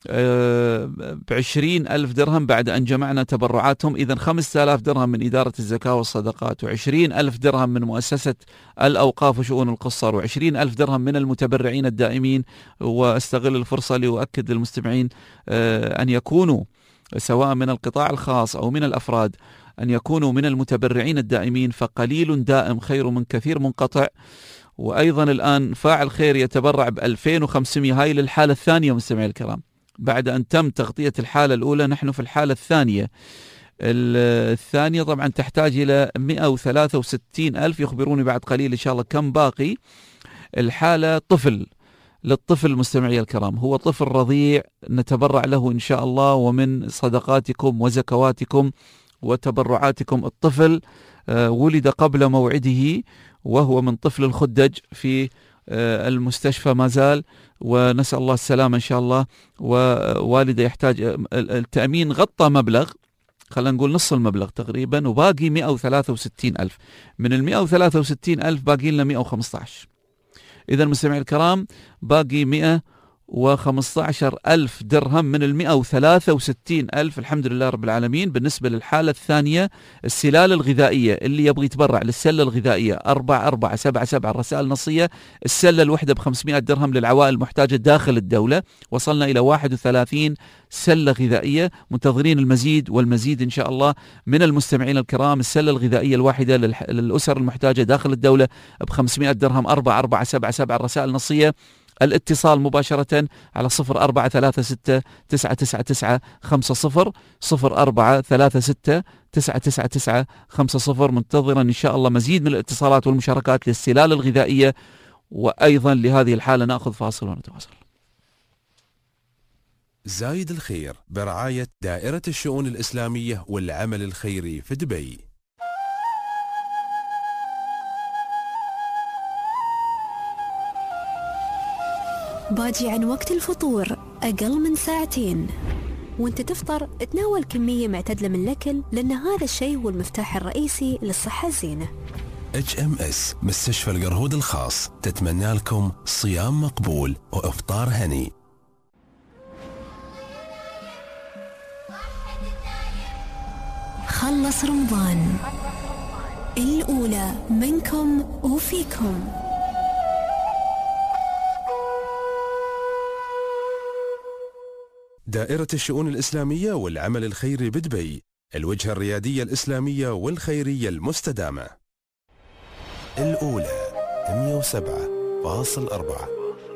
بعشرين ألف درهم بعد أن جمعنا تبرعاتهم. إذن خمسة آلاف درهم من إدارة الزكاة والصدقات، وعشرين ألف درهم من مؤسسة الأوقاف وشؤون القصر، وعشرين ألف درهم من المتبرعين الدائمين. واستغل الفرصة لأؤكد للمستمعين أن يكونوا سواء من القطاع الخاص أو من الأفراد أن يكونوا من المتبرعين الدائمين، فقليل دائم خير من كثير منقطع. وأيضا الآن فاعل خير يتبرع ب ألفين وخمسمائة، هاي للحالة الثانية مستمعي الكرام، بعد أن تم تغطية الحالة الأولى نحن في الحالة الثانية. الثانية طبعا تحتاج إلى مئة وثلاثة وستين ألف، يخبروني بعد قليل إن شاء الله كم باقي. الحالة طفل، للطفل مستمعي الكرام، هو طفل رضيع نتبرع له إن شاء الله، ومن صدقاتكم وزكواتكم وتبرعاتكم. الطفل ولد قبل موعده وهو من طفل الخدج في المستشفى ما زال، ونسأل الله السلامة إن شاء الله. ووالده يحتاج التأمين، غطى مبلغ، خلينا نقول نص المبلغ تقريبا، وباقي مئة وثلاثة وستين ألف. من ال مئة وثلاثة وستين ألف باقي لنا مئة وخمسة عشر. إذا مستمعي الكرام باقي مئة وخمسة عشر ألف درهم من ال مئة وثلاثة وستين ألف، الحمد لله رب العالمين. بالنسبة للحالة الثانية، السلال الغذائية، اللي يبغي يتبرع للسلة الغذائية أربعة أربعة سبعة سبعة الرسائل النصية، السلة الوحدة بخمسمائة درهم للعوائل المحتاجة داخل الدولة. وصلنا إلى واحد وثلاثين سلة غذائية، منتظرين المزيد والمزيد إن شاء الله من المستمعين الكرام. السلة الغذائية الواحدة للأسر المحتاجة داخل الدولة بخمسمائة درهم، أربعة أربعة سبعة سبعة الرسائل النصية. الاتصال مباشرة على صفر أربعة ثلاثة ستة تسعة تسعة تسعة خمسة صفر، صفر أربعة ثلاثة ستة تسعة تسعة تسعة خمسة صفر. منتظرا إن شاء الله مزيد من الاتصالات والمشاركات للسلال الغذائية. وأيضا لهذه الحالة نأخذ فاصل ونتواصل. زايد الخير برعاية دائرة الشؤون الإسلامية والعمل الخيري في دبي. باجي عن وقت الفطور أقل من ساعتين، وانت تفطر تناول كمية معتدلة من الأكل، لأن هذا الشيء هو المفتاح الرئيسي للصحة الزينة. اتش ام اس مستشفى القرهود الخاص تتمنى لكم صيام مقبول وإفطار هني. خلص رمضان، الأولى منكم وفيكم. دائرة الشؤون الإسلامية والعمل الخيري بدبي، الوجهة الريادية الإسلامية والخيرية المستدامة. الأولى مئة وسبعة فاصلة أربعة.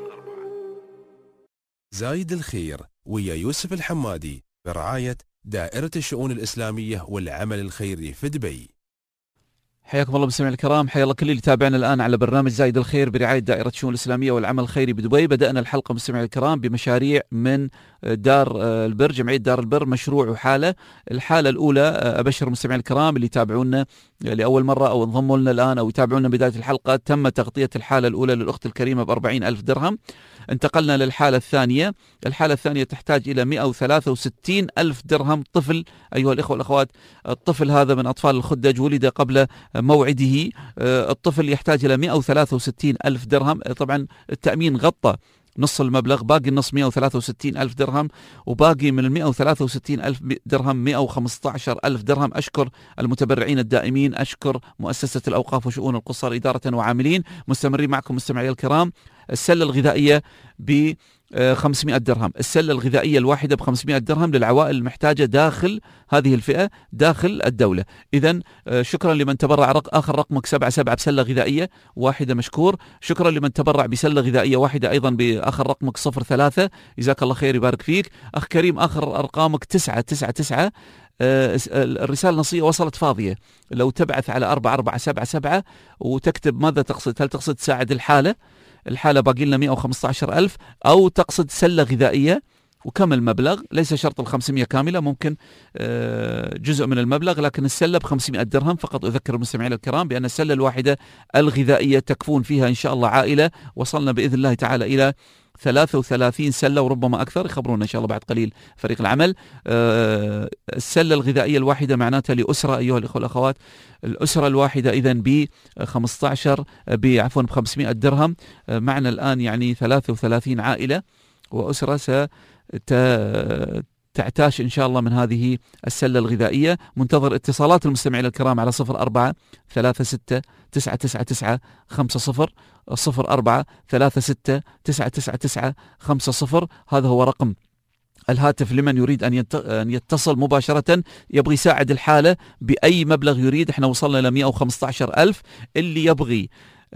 زايد الخير ويا يوسف الحمادي برعاية دائرة الشؤون الإسلامية والعمل الخيري في دبي. حياكم الله مستمعينا الكرام، حيا الله كل اللي تابعنا الآن على برنامج زايد الخير برعاية دائرة الشؤون الإسلامية والعمل الخيري بدبي. بدأنا الحلقة مستمعينا الكرام بمشاريع من دار البر، جمعية دار البر، مشروع وحالة. الحالة الأولى أبشر مستمعينا الكرام اللي يتابعونا لأول مرة أو انضموا لنا الآن أو يتابعونا بداية الحلقة، تم تغطية الحالة الأولى للأخت الكريمة بأربعين ألف درهم. انتقلنا للحالة الثانية. الحالة الثانية تحتاج إلى مئة وثلاثة وستين ألف درهم. طفل، أيها الإخوة والأخوات، الطفل هذا من أطفال الخدج، ولد قبل موعده. الطفل يحتاج إلى مئة وثلاثة وستين ألف درهم. طبعا التأمين غطى نص المبلغ، باقي النص مئة وثلاثة وستين ألف درهم، وباقي من ال مئة وثلاثة وستين ألف درهم مئة وخمسة عشر ألف درهم. أشكر المتبرعين الدائمين، أشكر مؤسسة الأوقاف وشؤون القصر إدارة وعاملين. مستمرين معكم مستمعي الكرام. السلة الغذائية ب خمسمائة درهم، السلة الغذائية الواحدة ب خمسمائة درهم للعوائل المحتاجة داخل هذه الفئة داخل الدولة. إذن شكرا لمن تبرع. رق آخر رقمك سبعة سبعة بسلة غذائية واحدة، مشكور. شكرا لمن تبرع بسلة غذائية واحدة أيضا بآخر رقمك صفر ثلاثة، جزاك الله خير يبارك فيك. أخ كريم آخر أرقامك تسعة تسعة تسعة. الرسالة النصية وصلت فاضية، لو تبعث على أربعة أربعة سبعة سبعة وتكتب ماذا تقصد، هل تقصد تساعد الحالة الحالة باقي لنا مئة وخمسة عشر ألف، أو تقصد سلة غذائية وكم المبلغ؟ ليس شرط الخمسمائة كاملة، ممكن جزء من المبلغ، لكن السلة بخمسمائة درهم فقط. أذكر المستمعين الكرام بأن السلة الواحدة الغذائية تكفون فيها إن شاء الله عائلة. وصلنا بإذن الله تعالى إلى ثلاثة وثلاثين سلة وربما أكثر، يخبرونا إن شاء الله بعد قليل فريق العمل. السلة الغذائية الواحدة معناتها لأسرة أيها الأخوة والأخوات، الأسرة الواحدة إذن ب خمسة عشر بعفوا ب خمسمائة درهم، معنا الآن يعني ثلاثة وثلاثين عائلة وأسرة تعتاش إن شاء الله من هذه السلة الغذائية. منتظر اتصالات المستمعين الكرام على صفر أربعة ثلاثة ستة تسعة تسعة تسعة خمسة صفر صفر أربعة ثلاثة ستة تسعة تسعة تسعة خمسة صفر. هذا هو رقم الهاتف لمن يريد أن يتصل مباشرة يبغي يساعد الحالة بأي مبلغ يريد. احنا وصلنا إلى مئة وخمسة عشر ألف. اللي يبغي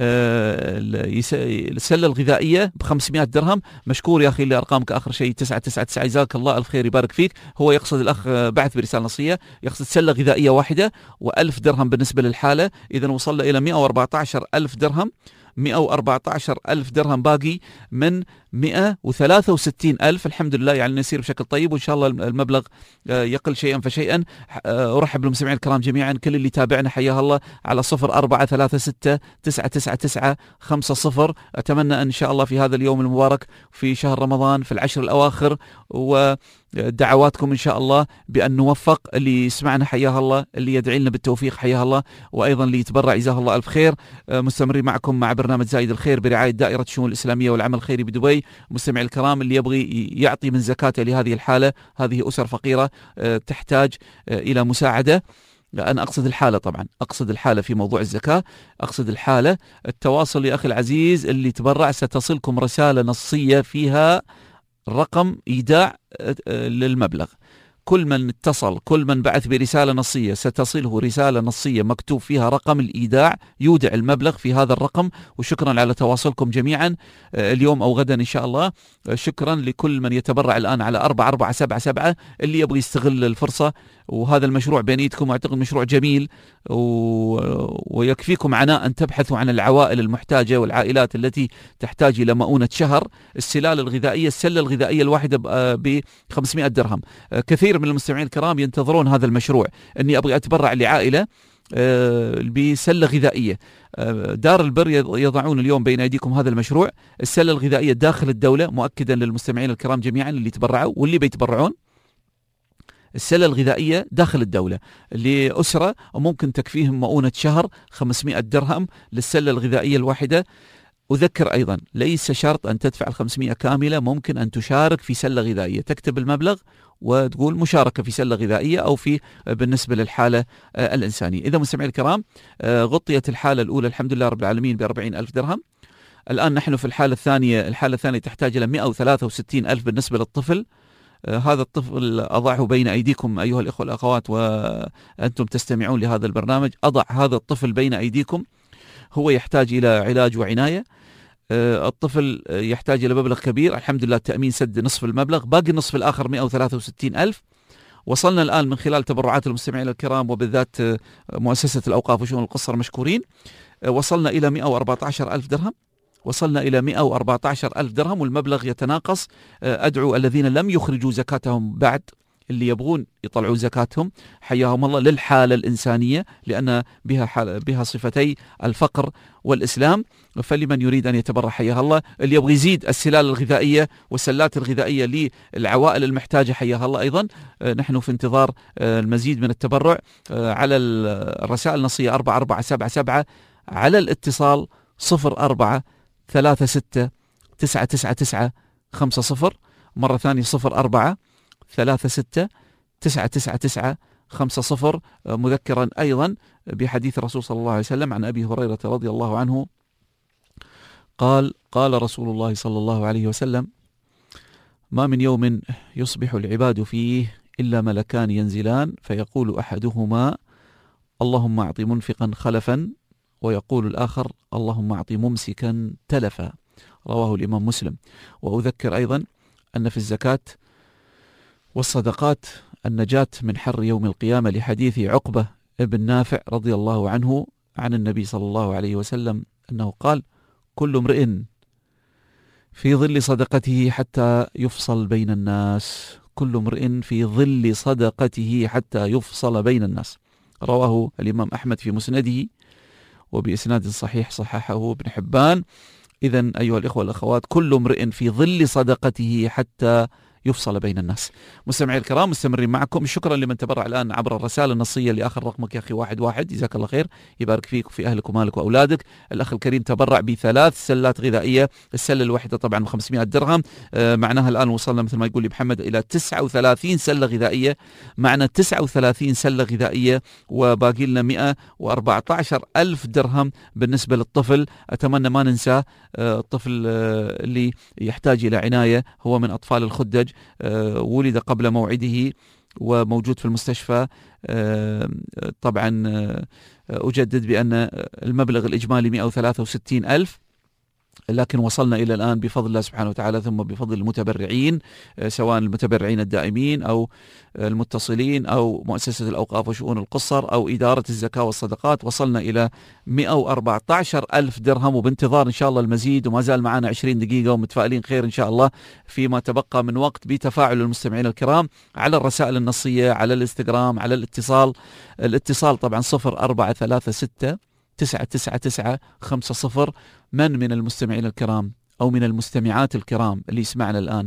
السلة الغذائية بخمسمائة درهم مشكور يا أخي اللي أرقامك آخر شيء تسعة تسعة تسعة. جزاك الله الخير يبارك فيك. هو يقصد الأخ بعث برسالة نصية يقصد سلة غذائية واحدة وألف درهم بالنسبة للحالة. إذا وصلنا إلى مئة وأربعة عشر ألف درهم. مئة وأربعة عشر ألف درهم باقي من مئة وثلاثة وستين ألف. الحمد لله يعني نسير بشكل طيب وإن شاء الله المبلغ يقل شيئا فشيئا. أرحب بالمستمعين الكرام جميعا كل اللي تابعنا حياه الله على صفر أربعة ثلاثة ستة تسعة تسعة تسعة خمسة صفر. أتمنى أن شاء الله في هذا اليوم المبارك في شهر رمضان في العشر الأواخر ودعواتكم إن شاء الله بأن نوفق. اللي يسمعنا حياه الله اللي يدعي لنا بالتوفيق حياه الله وأيضا اللي يتبرع جزاه الله ألف خير. مستمرين معكم مع برنامج زايد الخير برعاية دائرة الشؤون الإسلامية والعمل الخيري بدبي. مستمعي الكرام اللي يبغي يعطي من زكاته لهذه الحالة هذه أسر فقيرة تحتاج إلى مساعدة. أنا أقصد الحالة طبعا أقصد الحالة في موضوع الزكاة أقصد الحالة. التواصل يا أخي العزيز اللي تبرع ستصلكم رسالة نصية فيها رقم إيداع للمبلغ. كل من اتصل كل من بعث برسالة نصية ستصله رسالة نصية مكتوب فيها رقم الإيداع يودع المبلغ في هذا الرقم. وشكرا على تواصلكم جميعا اليوم أو غدا إن شاء الله. شكرا لكل من يتبرع الآن على أربعة أربعة سبعة سبعة. اللي يبغي يستغل الفرصة وهذا المشروع بين ايدكم واعتقد مشروع جميل و... ويكفيكم عناء أن تبحثوا عن العوائل المحتاجة والعائلات التي تحتاج إلى مؤونة شهر. السلال الغذائية السلة الغذائية الواحدة ب خمسمائة درهم. كثير من المستمعين الكرام ينتظرون هذا المشروع أني أبغي أتبرع لعائلة بسلة غذائية. دار البر يضعون اليوم بين أيديكم هذا المشروع السلة الغذائية داخل الدولة. مؤكدا للمستمعين الكرام جميعا اللي تبرعوا واللي بيتبرعون السلة الغذائية داخل الدولة لأسرة وممكن تكفيهم مؤونة شهر خمسمائة درهم للسلة الغذائية الواحدة. أذكر أيضا ليس شرط أن تدفع الخمسمائة كاملة. ممكن أن تشارك في سلة غذائية تكتب المبلغ وتقول مشاركة في سلة غذائية أو في بالنسبة للحالة الإنسانية. إذا مستمعين الكرام غطيت الحالة الأولى الحمد لله رب العالمين بأربعين ألف درهم. الآن نحن في الحالة الثانية. الحالة الثانية تحتاج إلى مئة وثلاثة وستين ألف بالنسبة للطفل. هذا الطفل أضعه بين أيديكم أيها الإخوة الأخوات وأنتم تستمعون لهذا البرنامج. أضع هذا الطفل بين أيديكم. هو يحتاج إلى علاج وعناية. الطفل يحتاج إلى مبلغ كبير. الحمد لله التأمين سد نصف المبلغ باقي النصف الآخر مئة وثلاثة وستين ألف. وصلنا الآن من خلال تبرعات المستمعين الكرام وبالذات مؤسسة الأوقاف وشؤون القصر مشكورين وصلنا إلى مئة وأربعة عشر ألف درهم. وصلنا إلى مئة وأربعة عشر ألف درهم والمبلغ يتناقص. أدعو الذين لم يخرجوا زكاتهم بعد اللي يبغون يطلعوا زكاتهم حياهم الله للحالة الإنسانية لأن بها حال بها صفتي الفقر والإسلام. فلمن يريد أن يتبرع حياه الله. اللي يبغي يزيد السلال الغذائية والسلات الغذائية للعوائل المحتاجة حياه الله أيضا. نحن في انتظار المزيد من التبرع على الرسائل النصية أربعة أربعة سبعة سبعة على الاتصال صفر أربعة ثلاثة ستة تسعة تسعة تسعة خمسة صفر. مرة ثانية صفر أربعة ثلاثة ستة تسعة تسعة تسعة خمسة صفر. مذكرا أيضا بحديث الرسول صلى الله عليه وسلم عن أبي هريرة رضي الله عنه قال قال رسول الله صلى الله عليه وسلم ما من يوم يصبح العباد فيه إلا ملكان ينزلان فيقول أحدهما اللهم أعط منفقا خلفا ويقول الآخر اللهم أعط ممسكا تلفا. رواه الإمام مسلم. وأذكر أيضا أن في الزكاة والصدقات النجاة من حر يوم القيامة لحديث عقبة ابن نافع رضي الله عنه عن النبي صلى الله عليه وسلم أنه قال كل امرئ في ظل صدقته حتى يفصل بين الناس. كل امرئ في ظل صدقته حتى يفصل بين الناس. رواه الإمام أحمد في مسنده وبإسناد صحيح صححه ابن حبان. إذن أيها الإخوة والأخوات كل امرئ في ظل صدقته حتى يفصل بين الناس. مستمعي الكرام مستمرين معكم، شكرا لمن تبرع الآن عبر الرسائل النصية اللي آخر رقمك يا أخي واحد واحد، جزاك الله خير، يبارك فيك وفي أهلك ومالك وأولادك. الأخ الكريم تبرع بثلاث سلات غذائية، السلة الواحدة طبعا ب خمسمائة درهم، آه معناها الآن وصلنا مثل ما يقول لي محمد إلى تسعة وثلاثين سلة غذائية، معنا تسعة وثلاثين سلة غذائية وباقي لنا مئة وأربعة عشر ألف درهم بالنسبة للطفل. أتمنى ما ننسى آه الطفل آه اللي يحتاج إلى عناية، هو من أطفال الخدج، آه ولد قبل موعده وموجود في المستشفى. آه طبعا آه أجدد بأن المبلغ الإجمالي مئة وثلاثة وستين ألف، لكن وصلنا إلى الآن بفضل الله سبحانه وتعالى ثم بفضل المتبرعين، سواء المتبرعين الدائمين أو المتصلين أو مؤسسة الأوقاف وشؤون القصر أو إدارة الزكاة والصدقات، وصلنا إلى مئة وأربعة عشر ألف درهم، وبانتظار إن شاء الله المزيد، وما زال معنا عشرين دقيقة ومتفائلين خير إن شاء الله فيما تبقى من وقت بتفاعل المستمعين الكرام على الرسائل النصية، على الانستغرام، على الاتصال. الاتصال طبعا صفر أربعة ثلاثة ستة تسعة تسعة تسعة خمسة صفر. من من المستمعين الكرام أو من المستمعات الكرام اللي يسمعنا الآن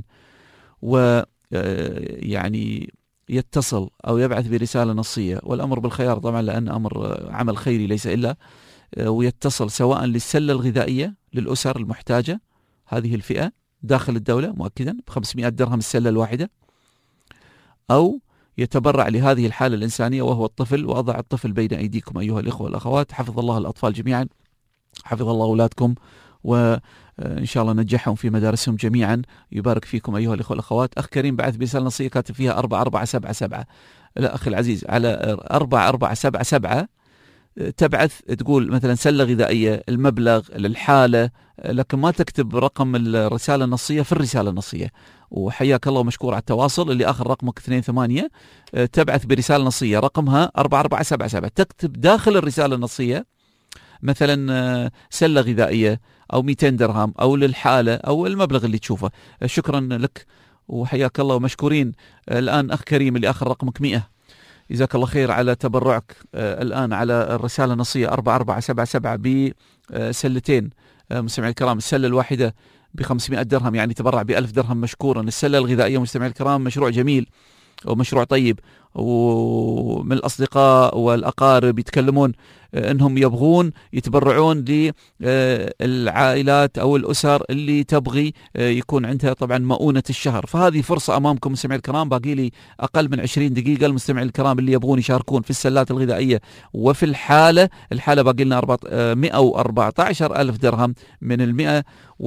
ويعني يتصل أو يبعث برسالة نصية، والأمر بالخيار طبعا لأن أمر عمل خيري ليس إلا، ويتصل سواء للسلة الغذائية للأسر المحتاجة هذه الفئة داخل الدولة مؤكدا ب خمسمائة درهم السلة الواحدة، أو يتبرع لهذه الحالة الإنسانية وهو الطفل. وأضع الطفل بين أيديكم أيها الإخوة والأخوات، حفظ الله الأطفال جميعا، حفظ الله أولادكم، وإن شاء الله نجحهم في مدارسهم جميعا، يبارك فيكم أيها الإخوة والأخوات. أخ كريم بعث برسالة نصية كاتب فيها أربعة أربعة سبعة سبعة، لا أخي العزيز على أربعة أربعة سبعة سبعة تبعث تقول مثلا سلة غذائية المبلغ للحالة، لكن ما تكتب رقم الرسالة النصية في الرسالة النصية. وحياك الله ومشكور على التواصل. اللي آخر رقمك اثنين ثمانية تبعث برسالة نصية رقمها أربعة أربعة سبعة سبعة، تكتب داخل الرسالة النصية مثلا سلة غذائية أو مئتين درهم أو للحالة أو المبلغ اللي تشوفه. شكرا لك وحياك الله ومشكورين. الآن أخ كريم اللي آخر رقمك مئة، جزاك الله خير على تبرعك الآن على الرسالة النصية أربعة أربعة سبعة سبعة بسلتين. مستمعي الكرام السلة الواحدة بخمسمائة درهم، يعني تبرع بألف درهم مشكورا. السلة الغذائية مستمعي الكرام مشروع جميل ومشروع طيب، ومن الأصدقاء والأقارب يتكلمون أنهم يبغون يتبرعون للعائلات أو الأسر اللي تبغي يكون عندها طبعا مؤونة الشهر. فهذه فرصة أمامكم مستمعي الكرام، باقي لي أقل من عشرين دقيقة. المستمعي الكرام اللي يبغون يشاركون في السلات الغذائية وفي الحالة، الحالة باقي لنا مئة وأربعة عشر ألف درهم من المئة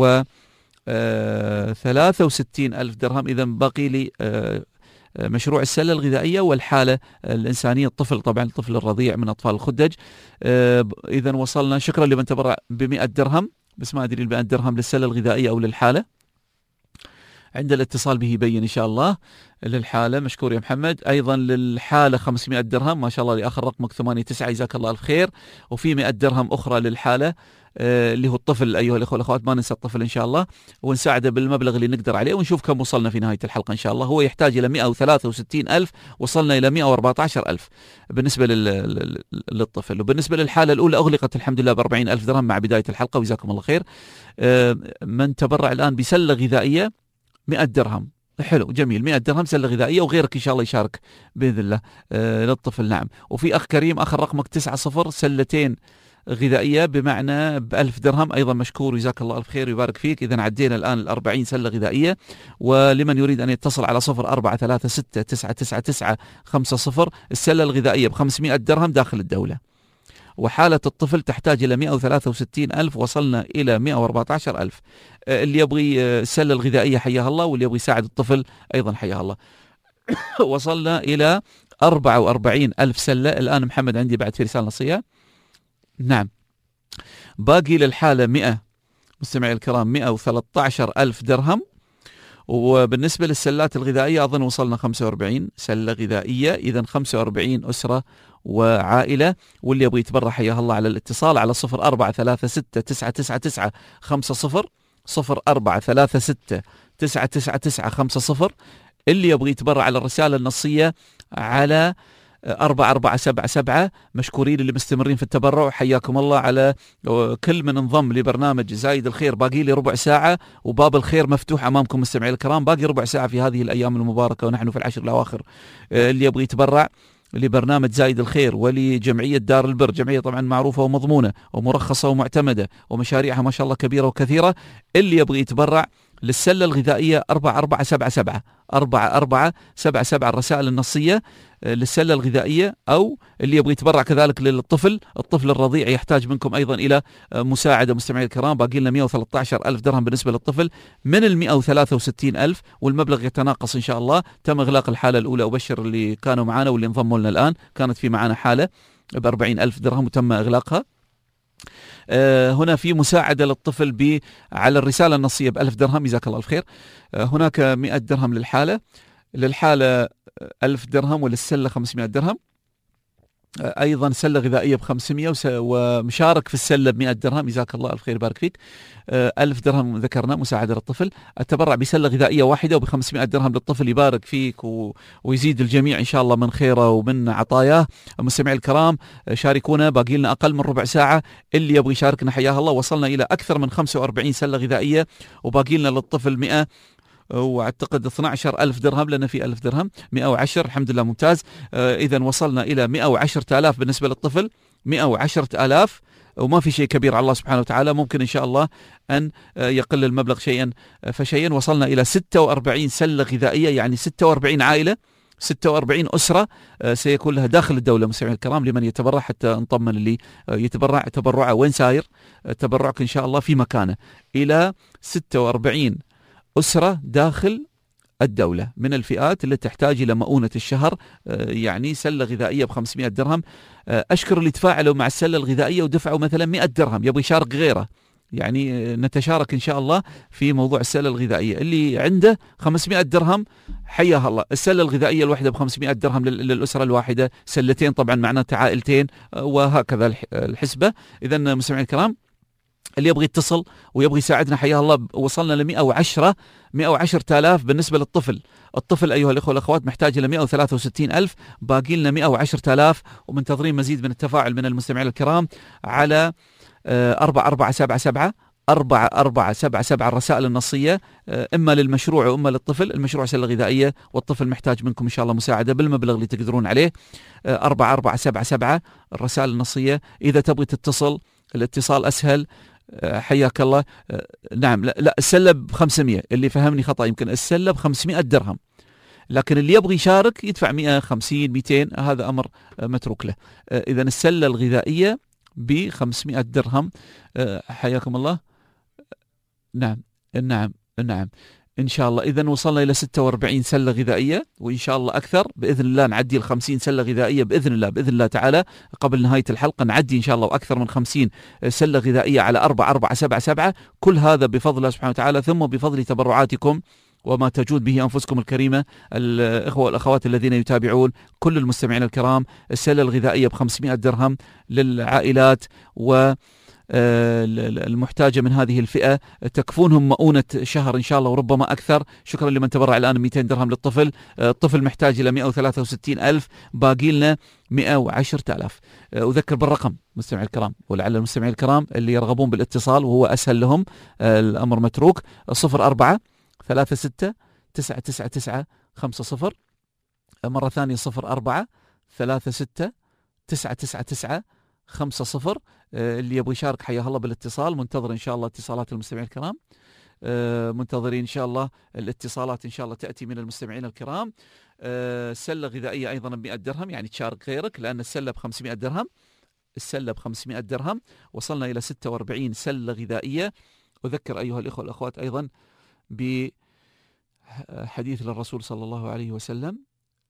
وثلاثة وستين ألف درهم. إذا باقي لي مشروع السلة الغذائية والحالة الإنسانية، الطفل طبعا الطفل الرضيع من أطفال الخدج. إذا وصلنا، شكرا لمن تبرع بمئة درهم، بس ما أدري المئة درهم للسلة الغذائية أو للحالة، عند الاتصال به يبين إن شاء الله. للحالة مشكور يا محمد. أيضا للحالة خمسمائة درهم ما شاء الله، لآخر رقمك ثمانية تسعة جزاك الله ألف خير. وفي مئة درهم أخرى للحالة آه اللي هو الطفل أيها الأخوة والأخوات، ما ننسى الطفل إن شاء الله، ونساعده بالمبلغ اللي نقدر عليه، ونشوف كم وصلنا في نهاية الحلقة إن شاء الله. هو يحتاج إلى مئة وثلاثة وستين ألف، وصلنا إلى مئة وأربعة عشر ألف بالنسبة لل... للطفل. وبالنسبة للحالة الأولى أغلقت الحمد لله بأربعين ألف درهم مع بداية الحلقة، وجزاكم الله خير. آه من تبرع الآن بسلة غذائية مئة درهم، حلو جميل، مئة درهم سلة غذائية، وغيرك إن شاء الله يشارك بإذن الله آه للطفل. نعم. وفي أخ كريم آخر رقمك تسعة صفر، سلتين غذائية بمعنى بألف درهم، أيضا مشكور جزاك الله ألف خير ويبارك فيك. إذا عدينا الآن الأربعين سلة غذائية. ولمن يريد أن يتصل على صفر أربعة ثلاثة ستة تسعة تسعة تسعة خمسة صفر، السلة الغذائية بخمسمائة درهم داخل الدولة، وحالة الطفل تحتاج إلى مئة وثلاثة وستين ألف، وصلنا إلى مئة وأربعة عشر ألف. اللي يبغي السلة الغذائية حياها الله، واللي يبغي يساعد الطفل أيضا حياها الله. وصلنا إلى أربعة وأربعين ألف سلة الآن. محمد عندي بعد في رسالة نصية. نعم. باقي للحالة مئة مستمعي الكرام مئة وثلاثة عشر ألف درهم. وبالنسبة للسلات الغذائية أظن وصلنا خمسة وأربعين سلة غذائية، إذا خمسة وأربعين أسرة وعائلة. واللي يبغي يتبرع حياه الله على الاتصال على صفر أربعة ثلاثة ستة تسعة تسعة تسعة خمسة صفر، صفر أربعة ثلاثة ستة تسعة تسعة تسعة خمسة صفر. اللي يبغي يتبرع على الرسالة النصية على أربعة أربعة سبعة سبعة. مشكورين اللي مستمرين في التبرع، حياكم الله. على كل من انضم لبرنامج زايد الخير. باقي لي ربع ساعة وباب الخير مفتوح أمامكم مستمعي الكرام، باقي ربع ساعة في هذه الأيام المباركة ونحن في العشر الأواخر. اللي يبغى يتبرع لبرنامج زايد الخير ولجمعية دار البر، جمعية طبعا معروفة ومضمونة ومرخصة ومعتمدة ومشاريعها ما شاء الله كبيرة وكثيرة، اللي يبغى يتبرع للسلة الغذائية أربعة أربعة سبعة سبعة أربعة أربعة سبعة سبعة الرسائل النصية للسلة الغذائية، أو اللي يبغى يتبرع كذلك للطفل الطفل الرضيع يحتاج منكم أيضا إلى مساعدة مستمعي الكرام. باقي لنا مئة وثلاثة عشر ألف درهم بالنسبة للطفل من ال مئة وثلاثة وستين ألف، والمبلغ يتناقص إن شاء الله. تم إغلاق الحالة الأولى، أبشر اللي كانوا معنا واللي انضموا لنا الآن، كانت في معنا حالة بأربعين ألف درهم وتم إغلاقها. آه هنا في مساعدة للطفل ب على الرسالة النصية بألف درهم، جزاك الله الخير. آه هناك مئة درهم للحالة للحالة ألف درهم، وللسلة خمسمائة درهم. آه أيضا سلة غذائية بخمسمائة، ومشارك في السلة بمئة درهم، جزاك الله الخير بارك فيك. آه ألف درهم ذكرنا مساعدة للطفل. التبرع بسلة غذائية واحدة وبخمسمائة درهم للطفل، يبارك فيك و... ويزيد الجميع إن شاء الله من خيره ومن عطاياه. مستمعي الكرام شاركونا، باقي لنا أقل من ربع ساعة. اللي يبغى يشاركنا حياه الله. وصلنا إلى أكثر من خمسة وأربعين سلة غذائية، وباقي لنا للطفل مئة واعتقد اثني عشر ألف درهم، لنا في ألف درهم مئة وعشرة. الحمد لله ممتاز. آه إذا وصلنا إلى مئة وعشرة آلاف بالنسبة للطفل، مئة وعشرة آلاف، وما في شيء كبير على الله سبحانه وتعالى. ممكن إن شاء الله أن يقل المبلغ شيئا فشيئا. وصلنا إلى ستة وأربعين سلة غذائية، يعني ستة وأربعين عائلة، ستة وأربعين أسرة سيكون لها داخل الدولة. مستمعين الكرام لمن يتبرع، حتى نطمن اللي يتبرع تبرعه وين ساير، تبرعك إن شاء الله في مكانه، إلى ستة وأربعين أسرة داخل الدولة من الفئات اللي تحتاج إلى مؤونة الشهر، يعني سلة غذائية بخمسمائة درهم. أشكر اللي تفاعلوا مع السلة الغذائية ودفعوا مثلا مئة درهم، يبغى يشارك غيره، يعني نتشارك إن شاء الله في موضوع السلة الغذائية. اللي عنده خمسمائة درهم حياها الله. السلة الغذائية الواحدة بخمسمائة درهم للأسرة الواحدة، سلتين طبعا معناته عائلتين، وهكذا الحسبة. إذا مستمعين الكرام اللي يبغى يتصل ويبغى يساعدنا حياه الله. وصلنا ل مئة وعشرة مئة وعشرة آلاف بالنسبة للطفل. الطفل أيها الأخوة والأخوات محتاج إلى مئة وثلاثة وستين ألف، باقي لنا مئة وعشرة آلاف، ومنتظرين مزيد من التفاعل من المستمعين الكرام على أربعة أربعة سبعة سبعة أربعة أربعة سبعة سبعة الرسائل النصية، إما للمشروع وإما للطفل. المشروع سلة غذائية، والطفل محتاج منكم إن شاء الله مساعدة بالمبلغ اللي تقدرون عليه. أربعة أربعة سبعة سبعة الرسائل النصية. إذا تبغي تتصل الاتصال أسهل، حياك الله. نعم لا, لا السلة بخمسمائة، اللي فهمني خطأ، يمكن السلة بخمسمائة درهم، لكن اللي يبغي يشارك يدفع مئة وخمسين مئتين، هذا أمر متروك له. إذن السلة الغذائية بخمسمائة درهم، حياكم الله. نعم نعم نعم إن شاء الله. إذن وصلنا إلى ستة وأربعين سلة غذائية، وإن شاء الله أكثر بإذن الله نعدي الخمسين سلة غذائية بإذن الله بإذن الله تعالى قبل نهاية الحلقة، نعدي إن شاء الله وأكثر من خمسين سلة غذائية على أربعة أربعة سبعة سبعة. كل هذا بفضل الله سبحانه وتعالى، ثم بفضل تبرعاتكم وما تجود به أنفسكم الكريمة. الإخوة والأخوات الذين يتابعون، كل المستمعين الكرام، السلة الغذائية بخمسمائة درهم للعائلات و المحتاجة من هذه الفئة، تكفونهم مؤونة شهر إن شاء الله وربما أكثر. شكرا لمن تبرع الآن مئتين درهم للطفل. الطفل محتاج إلى مئة وثلاثة وستين ألف، باقي لنا مئة وعشرة آلاف. أذكر بالرقم مستمعي الكرام، ولعل المستمعين الكرام اللي يرغبون بالاتصال وهو أسهل لهم الأمر متروك، صفر أربعة ثلاثة ستة تسعة تسعة تسعة خمسة صفر. مرة ثانية صفر أربعة ثلاثة ستة تسعة تسعة تسعة خمسة صفر. اللي يبغى يشارك حياه الله بالاتصال. منتظر إن شاء الله اتصالات المستمعين الكرام، منتظرين إن شاء الله الاتصالات إن شاء الله تأتي من المستمعين الكرام. سلة غذائية أيضا بمئة درهم، يعني تشارك غيرك، لأن السلة بخمسمائة درهم، السلة بخمسمائة درهم. وصلنا إلى ستة وأربعين سلة غذائية. أذكر أيها الإخوة والأخوات أيضا بحديث للرسول صلى الله عليه وسلم،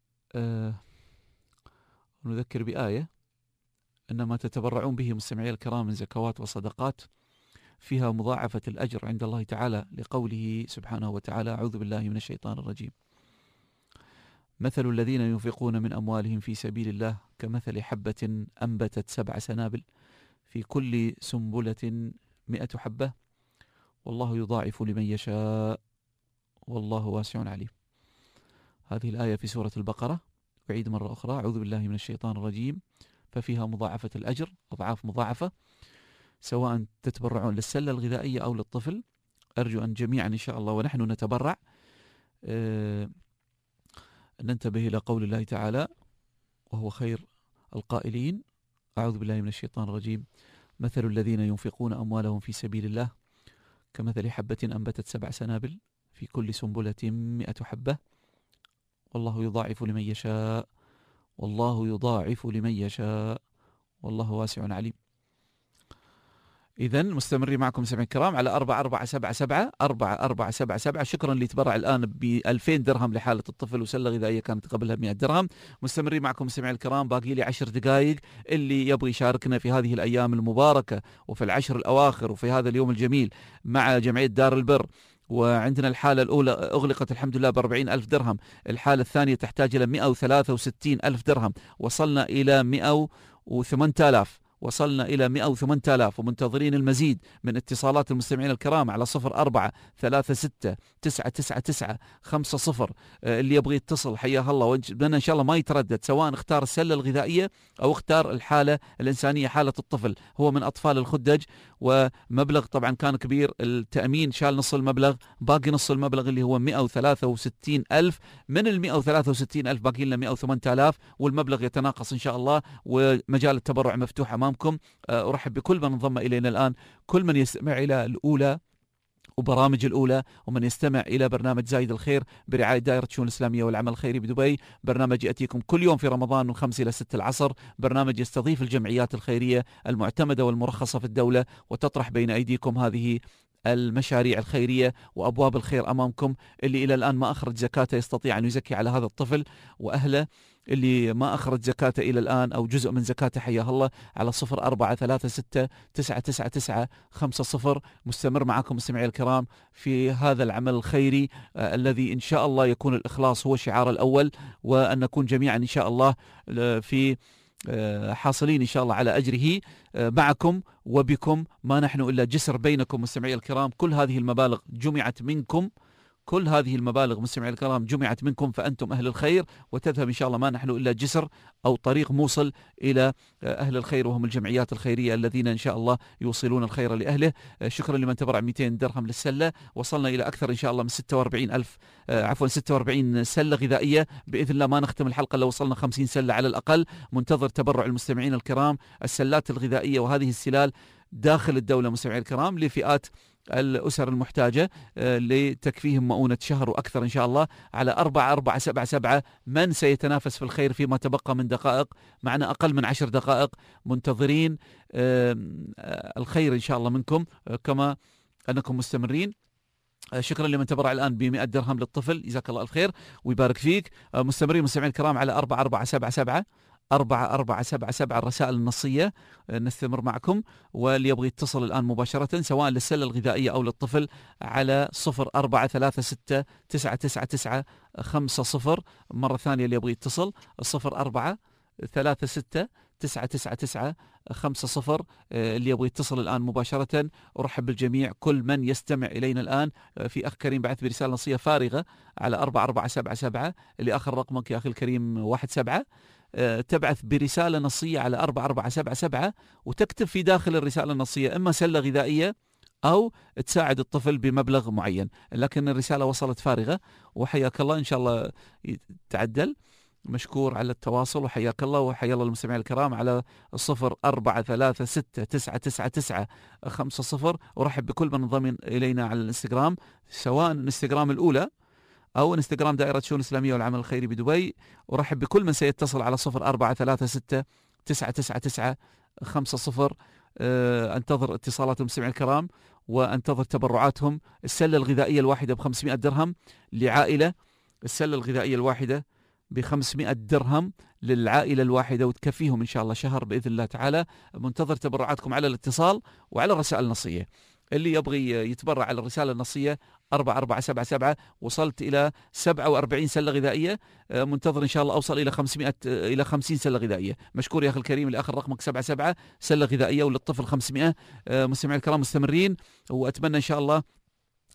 نذكر بآية إنما تتبرعون به مستمعي الكرام من زكوات وصدقات فيها مضاعفة الأجر عند الله تعالى، لقوله سبحانه وتعالى: أعوذ بالله من الشيطان الرجيم، مثل الذين ينفقون من أموالهم في سبيل الله كمثل حبة أنبتت سبع سنابل في كل سنبلة مئة حبة والله يضاعف لمن يشاء والله واسع عليم. هذه الآية في سورة البقرة. أعيد مرة أخرى، أعوذ بالله من الشيطان الرجيم، ففيها مضاعفة الأجر، أضعاف مضاعفة، سواء تتبرعون للسلة الغذائية أو للطفل. أرجو أن جميعا إن شاء الله ونحن نتبرع أه ننتبه إلى قول الله تعالى وهو خير القائلين، أعوذ بالله من الشيطان الرجيم، مثل الذين ينفقون أموالهم في سبيل الله كمثل حبة أنبتت سبع سنابل في كل سنبلة مئة حبة والله يضاعف لمن يشاء والله يضاعف لمن يشاء والله واسع عليم. إذن مستمرين معكم سمعي الكرام على أربعة أربعة سبعة سبعة أربعة أربعة سبعة سبعة. شكرا اللي تبرع الآن بألفين درهم لحالة الطفل وسلة غذائية كانت قبلها بمئة درهم. مستمرين معكم سمعي الكرام، باقي لي عشر دقائق. اللي يبغي يشاركنا في هذه الأيام المباركة وفي العشر الأواخر وفي هذا اليوم الجميل مع جمعية دار البر، وعندنا الحالة الأولى أغلقت الحمد لله بأربعين ألف درهم، الحالة الثانية تحتاج إلى مئة وثلاثة وستين ألف درهم، وصلنا إلى مئة وثمانية آلاف وصلنا إلى مئة وثمانية آلاف، ومنتظرين المزيد من اتصالات المستمعين الكرام على صفر أربعة ثلاثة ستة تسعة تسعة تسعة خمسة صفر. اللي يبغي يتصل حياه الله، وبنا إن شاء الله ما يتردد، سواء اختار السلة الغذائية أو اختار الحالة الإنسانية حالة الطفل. هو من أطفال الخدج ومبلغ طبعا كان كبير، التأمين شال نص المبلغ، باقي نص المبلغ اللي هو مئة وثلاثة وستين ألف. من ال مئة وثلاثة وستين ألف باقي لنا مئة وثمانية آلاف، والمبلغ يتناقص إن شاء الله، ومجال التبرع مفتوح أمامكم. أرحب بكل من انضم إلينا الآن، كل من يستمع إلى الأولى وبرامج الأولى، ومن يستمع إلى برنامج زايد الخير برعاية دائرة الشؤون الإسلامية والعمل الخيري بدبي. برنامج يأتيكم كل يوم في رمضان من خمسة إلى ستة العصر، برنامج يستضيف الجمعيات الخيرية المعتمدة والمرخصة في الدولة، وتطرح بين أيديكم هذه المشاريع الخيرية وأبواب الخير أمامكم. اللي إلى الآن ما أخرج زكاته يستطيع أن يزكي على هذا الطفل وأهله، اللي ما أخرج زكاته إلى الآن أو جزء من زكاته حياه الله على صفر أربعة ثلاثة ستة تسعة تسعة تسعة خمسة صفر. مستمر معكم مستمعي الكرام في هذا العمل الخيري آه الذي إن شاء الله يكون الإخلاص هو الشعار الأول، وأن نكون جميعا إن شاء الله في حاصلين إن شاء الله على أجره. معكم وبكم، ما نحن إلا جسر بينكم مستمعي الكرام. كل هذه المبالغ جمعت منكم، كل هذه المبالغ مستمعي الكرام جمعت منكم، فأنتم أهل الخير، وتذهب إن شاء الله ما نحن إلا جسر أو طريق موصل إلى أهل الخير، وهم الجمعيات الخيرية الذين إن شاء الله يوصلون الخير لأهله. شكرا لمن تبرع مئتين درهم للسلة، وصلنا إلى أكثر إن شاء الله من ستة وأربعين ألف عفوا ستة وأربعين سلة غذائية. بإذن الله ما نختم الحلقة لو وصلنا خمسين سلة على الأقل. منتظر تبرع المستمعين الكرام. السلات الغذائية وهذه السلال داخل الدولة مستمعي الكرام لفئات الأسر المحتاجة لتكفيهم مؤونة شهر وأكثر إن شاء الله على أربعة أربعة سبعة سبعة. من سيتنافس في الخير فيما تبقى من دقائق؟ معنا أقل من عشر دقائق، منتظرين الخير إن شاء الله منكم كما أنكم مستمرين. شكرا لمن تبرع الآن بمئة درهم للطفل، جزاك الله الخير ويبارك فيك. مستمرين مستمعين الكرام على أربعة أربعة سبعة سبعة أربعة أربعة سبعة سبعة الرسائل النصية نستمر معكم. واللي يبغي يتصل الآن مباشرة سواء للسلة الغذائية أو للطفل على صفر أربعة ثلاثة ستة تسعة تسعة تسعة خمسة صفر. مرة ثانية اللي يبغي يتصل صفر أربعة ثلاثة ستة تسعة تسعة تسعة خمسة صفر. اللي يبغي يتصل الآن مباشرة. أرحب بالجميع، كل من يستمع إلينا الآن. في أخ كريم بعث برسالة نصية فارغة على أربعة أربعة سبعة سبعة، اللي آخر رقمك يا أخي الكريم واحد سبعة. تبعث برسالة نصية على أربعة أربعة سبعة سبعة، وتكتب في داخل الرسالة النصية إما سلة غذائية أو تساعد الطفل بمبلغ معين، لكن الرسالة وصلت فارغة. وحياك الله، إن شاء الله يتعدل. مشكور على التواصل وحياك الله، وحيا الله المستمعين الكرام على صفر أربعة ثلاثة ستة تسعة تسعة تسعة خمسة صفر. ورحب بكل من انضم إلينا على الانستغرام، سواء الانستغرام الأولى أو انستغرام دائرة الشؤون الإسلامية والعمل الخيري بدبي. أرحب بكل من سيتصل على صفر أربعة ثلاثة ستة تسعة تسعة تسعة خمسة صفر. أنتظر اتصالات المستمعين الكرام وأنتظر تبرعاتهم. السلة الغذائية الواحدة بخمسمائة درهم لعائلة، السلة الغذائية الواحدة بخمسمائة درهم للعائلة الواحدة، وتكفيهم إن شاء الله شهر بإذن الله تعالى. منتظر تبرعاتكم على الاتصال وعلى الرسائل النصية. اللي يبغي يتبرع على الرسالة النصية أربعة أربعة سبعة سبعة. وصلت إلى سبعة وأربعين سلة غذائية، منتظر إن شاء الله أوصل إلى خمسمائة إلى خمسين سلة غذائية. مشكور يا أخي الكريم اللي آخر رقمك سبعة سبعة، سلة غذائية وللطفل خمسمائة. مستمعي الكرام مستمرين، وأتمنى إن شاء الله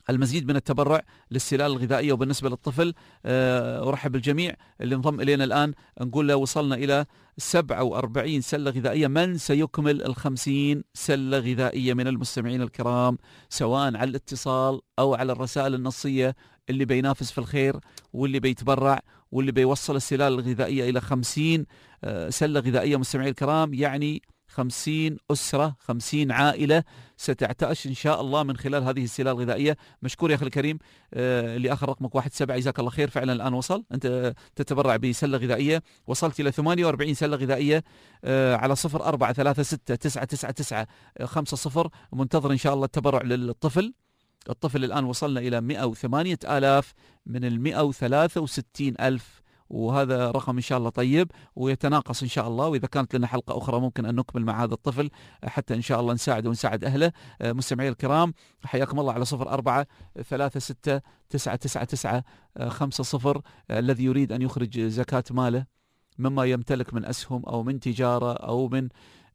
المزيد من التبرع للسلال الغذائية. وبالنسبة للطفل أه أرحب بالجميع اللي انضم إلينا الآن، نقول له وصلنا إلى سبعة وأربعين سلة غذائية. من سيكمل الخمسين سلة غذائية من المستمعين الكرام، سواء على الاتصال أو على الرسائل النصية، اللي بينافس في الخير واللي بيتبرع واللي بيوصل السلال الغذائية إلى خمسين أه سلة غذائية مستمعين الكرام، يعني خمسين أسرة، خمسين عائلة ستعتاش إن شاء الله من خلال هذه السلال الغذائية. مشكور يا أخي الكريم آه اللي آخر رقمك واحد سبعة، جزاك الله خير. فعلا الآن وصل، أنت تتبرع بسلة غذائية، وصلت إلى ثمانية وأربعين سلة غذائية آه على صفر أربعة ثلاثة ستة تسعة تسعة تسعة خمسة صفر. منتظر إن شاء الله التبرع للطفل. الطفل الآن وصلنا إلى مئة وثمانية آلاف من المئة وثلاثة وستين ألف، وهذا رقم إن شاء الله طيب ويتناقص إن شاء الله. وإذا كانت لنا حلقة أخرى ممكن أن نكمل مع هذا الطفل حتى إن شاء الله نساعد ونساعد أهله. مستمعي الكرام حياكم الله على صفر أربعة ثلاثة ستة تسعة تسعة تسعة خمسة صفر. الذي يريد أن يخرج زكاة ماله مما يمتلك من أسهم أو من تجارة أو من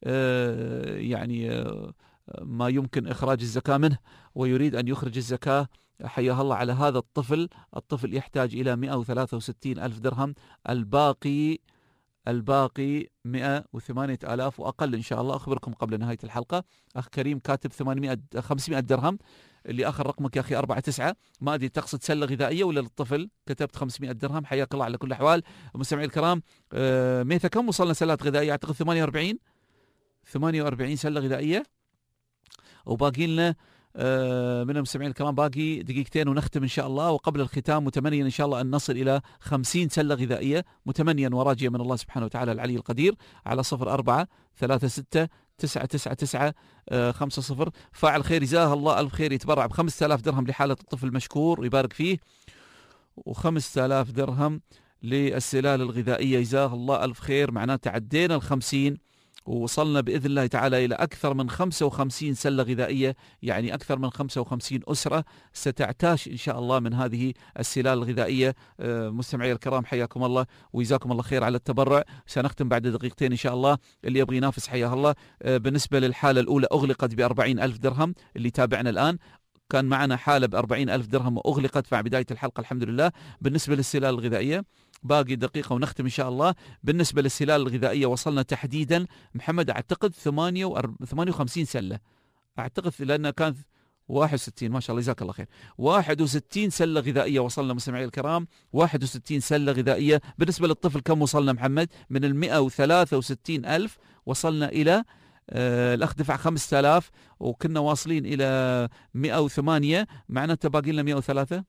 يعني ما يمكن إخراج الزكاة منه ويريد أن يخرج الزكاة، حياه الله على هذا الطفل. الطفل يحتاج إلى مئة وثلاثة وستين ألف درهم، الباقي الباقي مئة وثمانية آلاف وأقل إن شاء الله. أخبركم قبل نهاية الحلقة، أخ كريم كاتب ثمانمائة خمسمائة درهم، اللي آخر رقمك يا أخي أربعة تسعة، ما أدري تقصد سلة غذائية ولا للطفل؟ كتبت خمسمائة درهم، حياك الله على كل الأحوال. مستمعي الكرام آه ميثا كم وصلنا سلات غذائية؟ أعتقد ثمانية وأربعين ثمانية وأربعين سلة غذائية، وباقي لنا آه من المستمعين الكرام باقي دقيقتين ونختم إن شاء الله. وقبل الختام متمنيا إن شاء الله أن نصل إلى خمسين سلة غذائية، متمنيا وراجيا من الله سبحانه وتعالى العلي القدير، على صفر أربعة ثلاثة ستة تسعة تسعة تسعة خمسة صفر. فاعل خير جزاه الله ألف خير يتبرع بخمسة آلاف درهم لحالة الطفل مشكور ويبارك فيه، وخمسة آلاف درهم للسلال الغذائية جزاه الله ألف خير. معناته عدينا الخمسين ووصلنا بإذن الله تعالى إلى أكثر من خمسة وخمسين سلة غذائية، يعني أكثر من خمسة وخمسين أسرة ستعتاش إن شاء الله من هذه السلال الغذائية. مستمعي الكرام حياكم الله وجزاكم الله خير على التبرع. سنختم بعد دقيقتين إن شاء الله. اللي يبغى ينافس حياه الله. بالنسبة للحالة الأولى أغلقت بأربعين ألف درهم، اللي تابعنا الآن كان معنا حالة بأربعين ألف درهم وأغلقت مع بداية الحلقة الحمد لله. بالنسبة للسلال الغذائية باقي دقيقة ونختم إن شاء الله. بالنسبة للسلال الغذائية وصلنا تحديدا محمد أعتقد ثمانية وخمسين سلة، أعتقد لأنها كانت واحد وستين، ما شاء الله جزاك الله خير، واحد وستين سلة غذائية وصلنا مستمعي الكرام، واحد وستين سلة غذائية. بالنسبة للطفل كم وصلنا محمد؟ من المئة وثلاثة وستين ألف وصلنا إلى آه الأخ دفع خمسة آلاف وكنا واصلين إلى مئة وثمانية، معناته باقي لنا مئة وثلاثة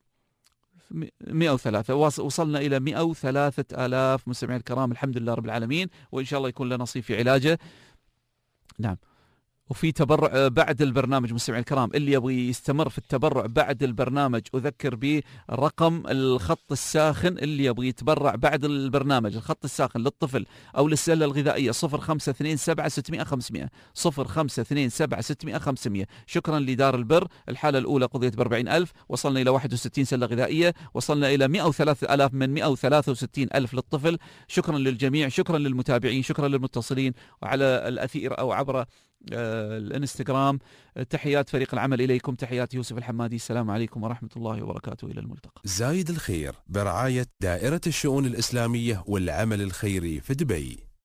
مئة وثلاثة، وصلنا إلى مئة وثلاثة آلاف مستمعين الكرام الحمد لله رب العالمين. وإن شاء الله يكون لنا نصيب في علاجه. نعم، وفي تبرع بعد البرنامج مستمعي الكرام، اللي يبغي يستمر في التبرع بعد البرنامج أذكر برقم الخط الساخن. اللي يبغي يتبرع بعد البرنامج الخط الساخن للطفل أو للسلة الغذائية صفر خمسة اثنين سبعة ستمائة خمسمائة صفر خمسة اثنين سبعة ستمائة خمسمائة. شكرا لدار البر. الحالة الأولى قضيت بأربعين ألف، وصلنا إلى واحد وستين سلة غذائية، وصلنا إلى مئة وثلاثة آلاف من مئة وثلاثة وستين ألف للطفل. شكرا للجميع، شكرا للمتابعين، شكرا للمتصلين وعلى الأثير أو عبر آه الانستغرام. تحيات فريق العمل إليكم، تحيات يوسف الحمادي. السلام عليكم ورحمة الله وبركاته، إلى الملتقى. زايد الخير برعاية دائرة الشؤون الإسلامية والعمل الخيري في دبي.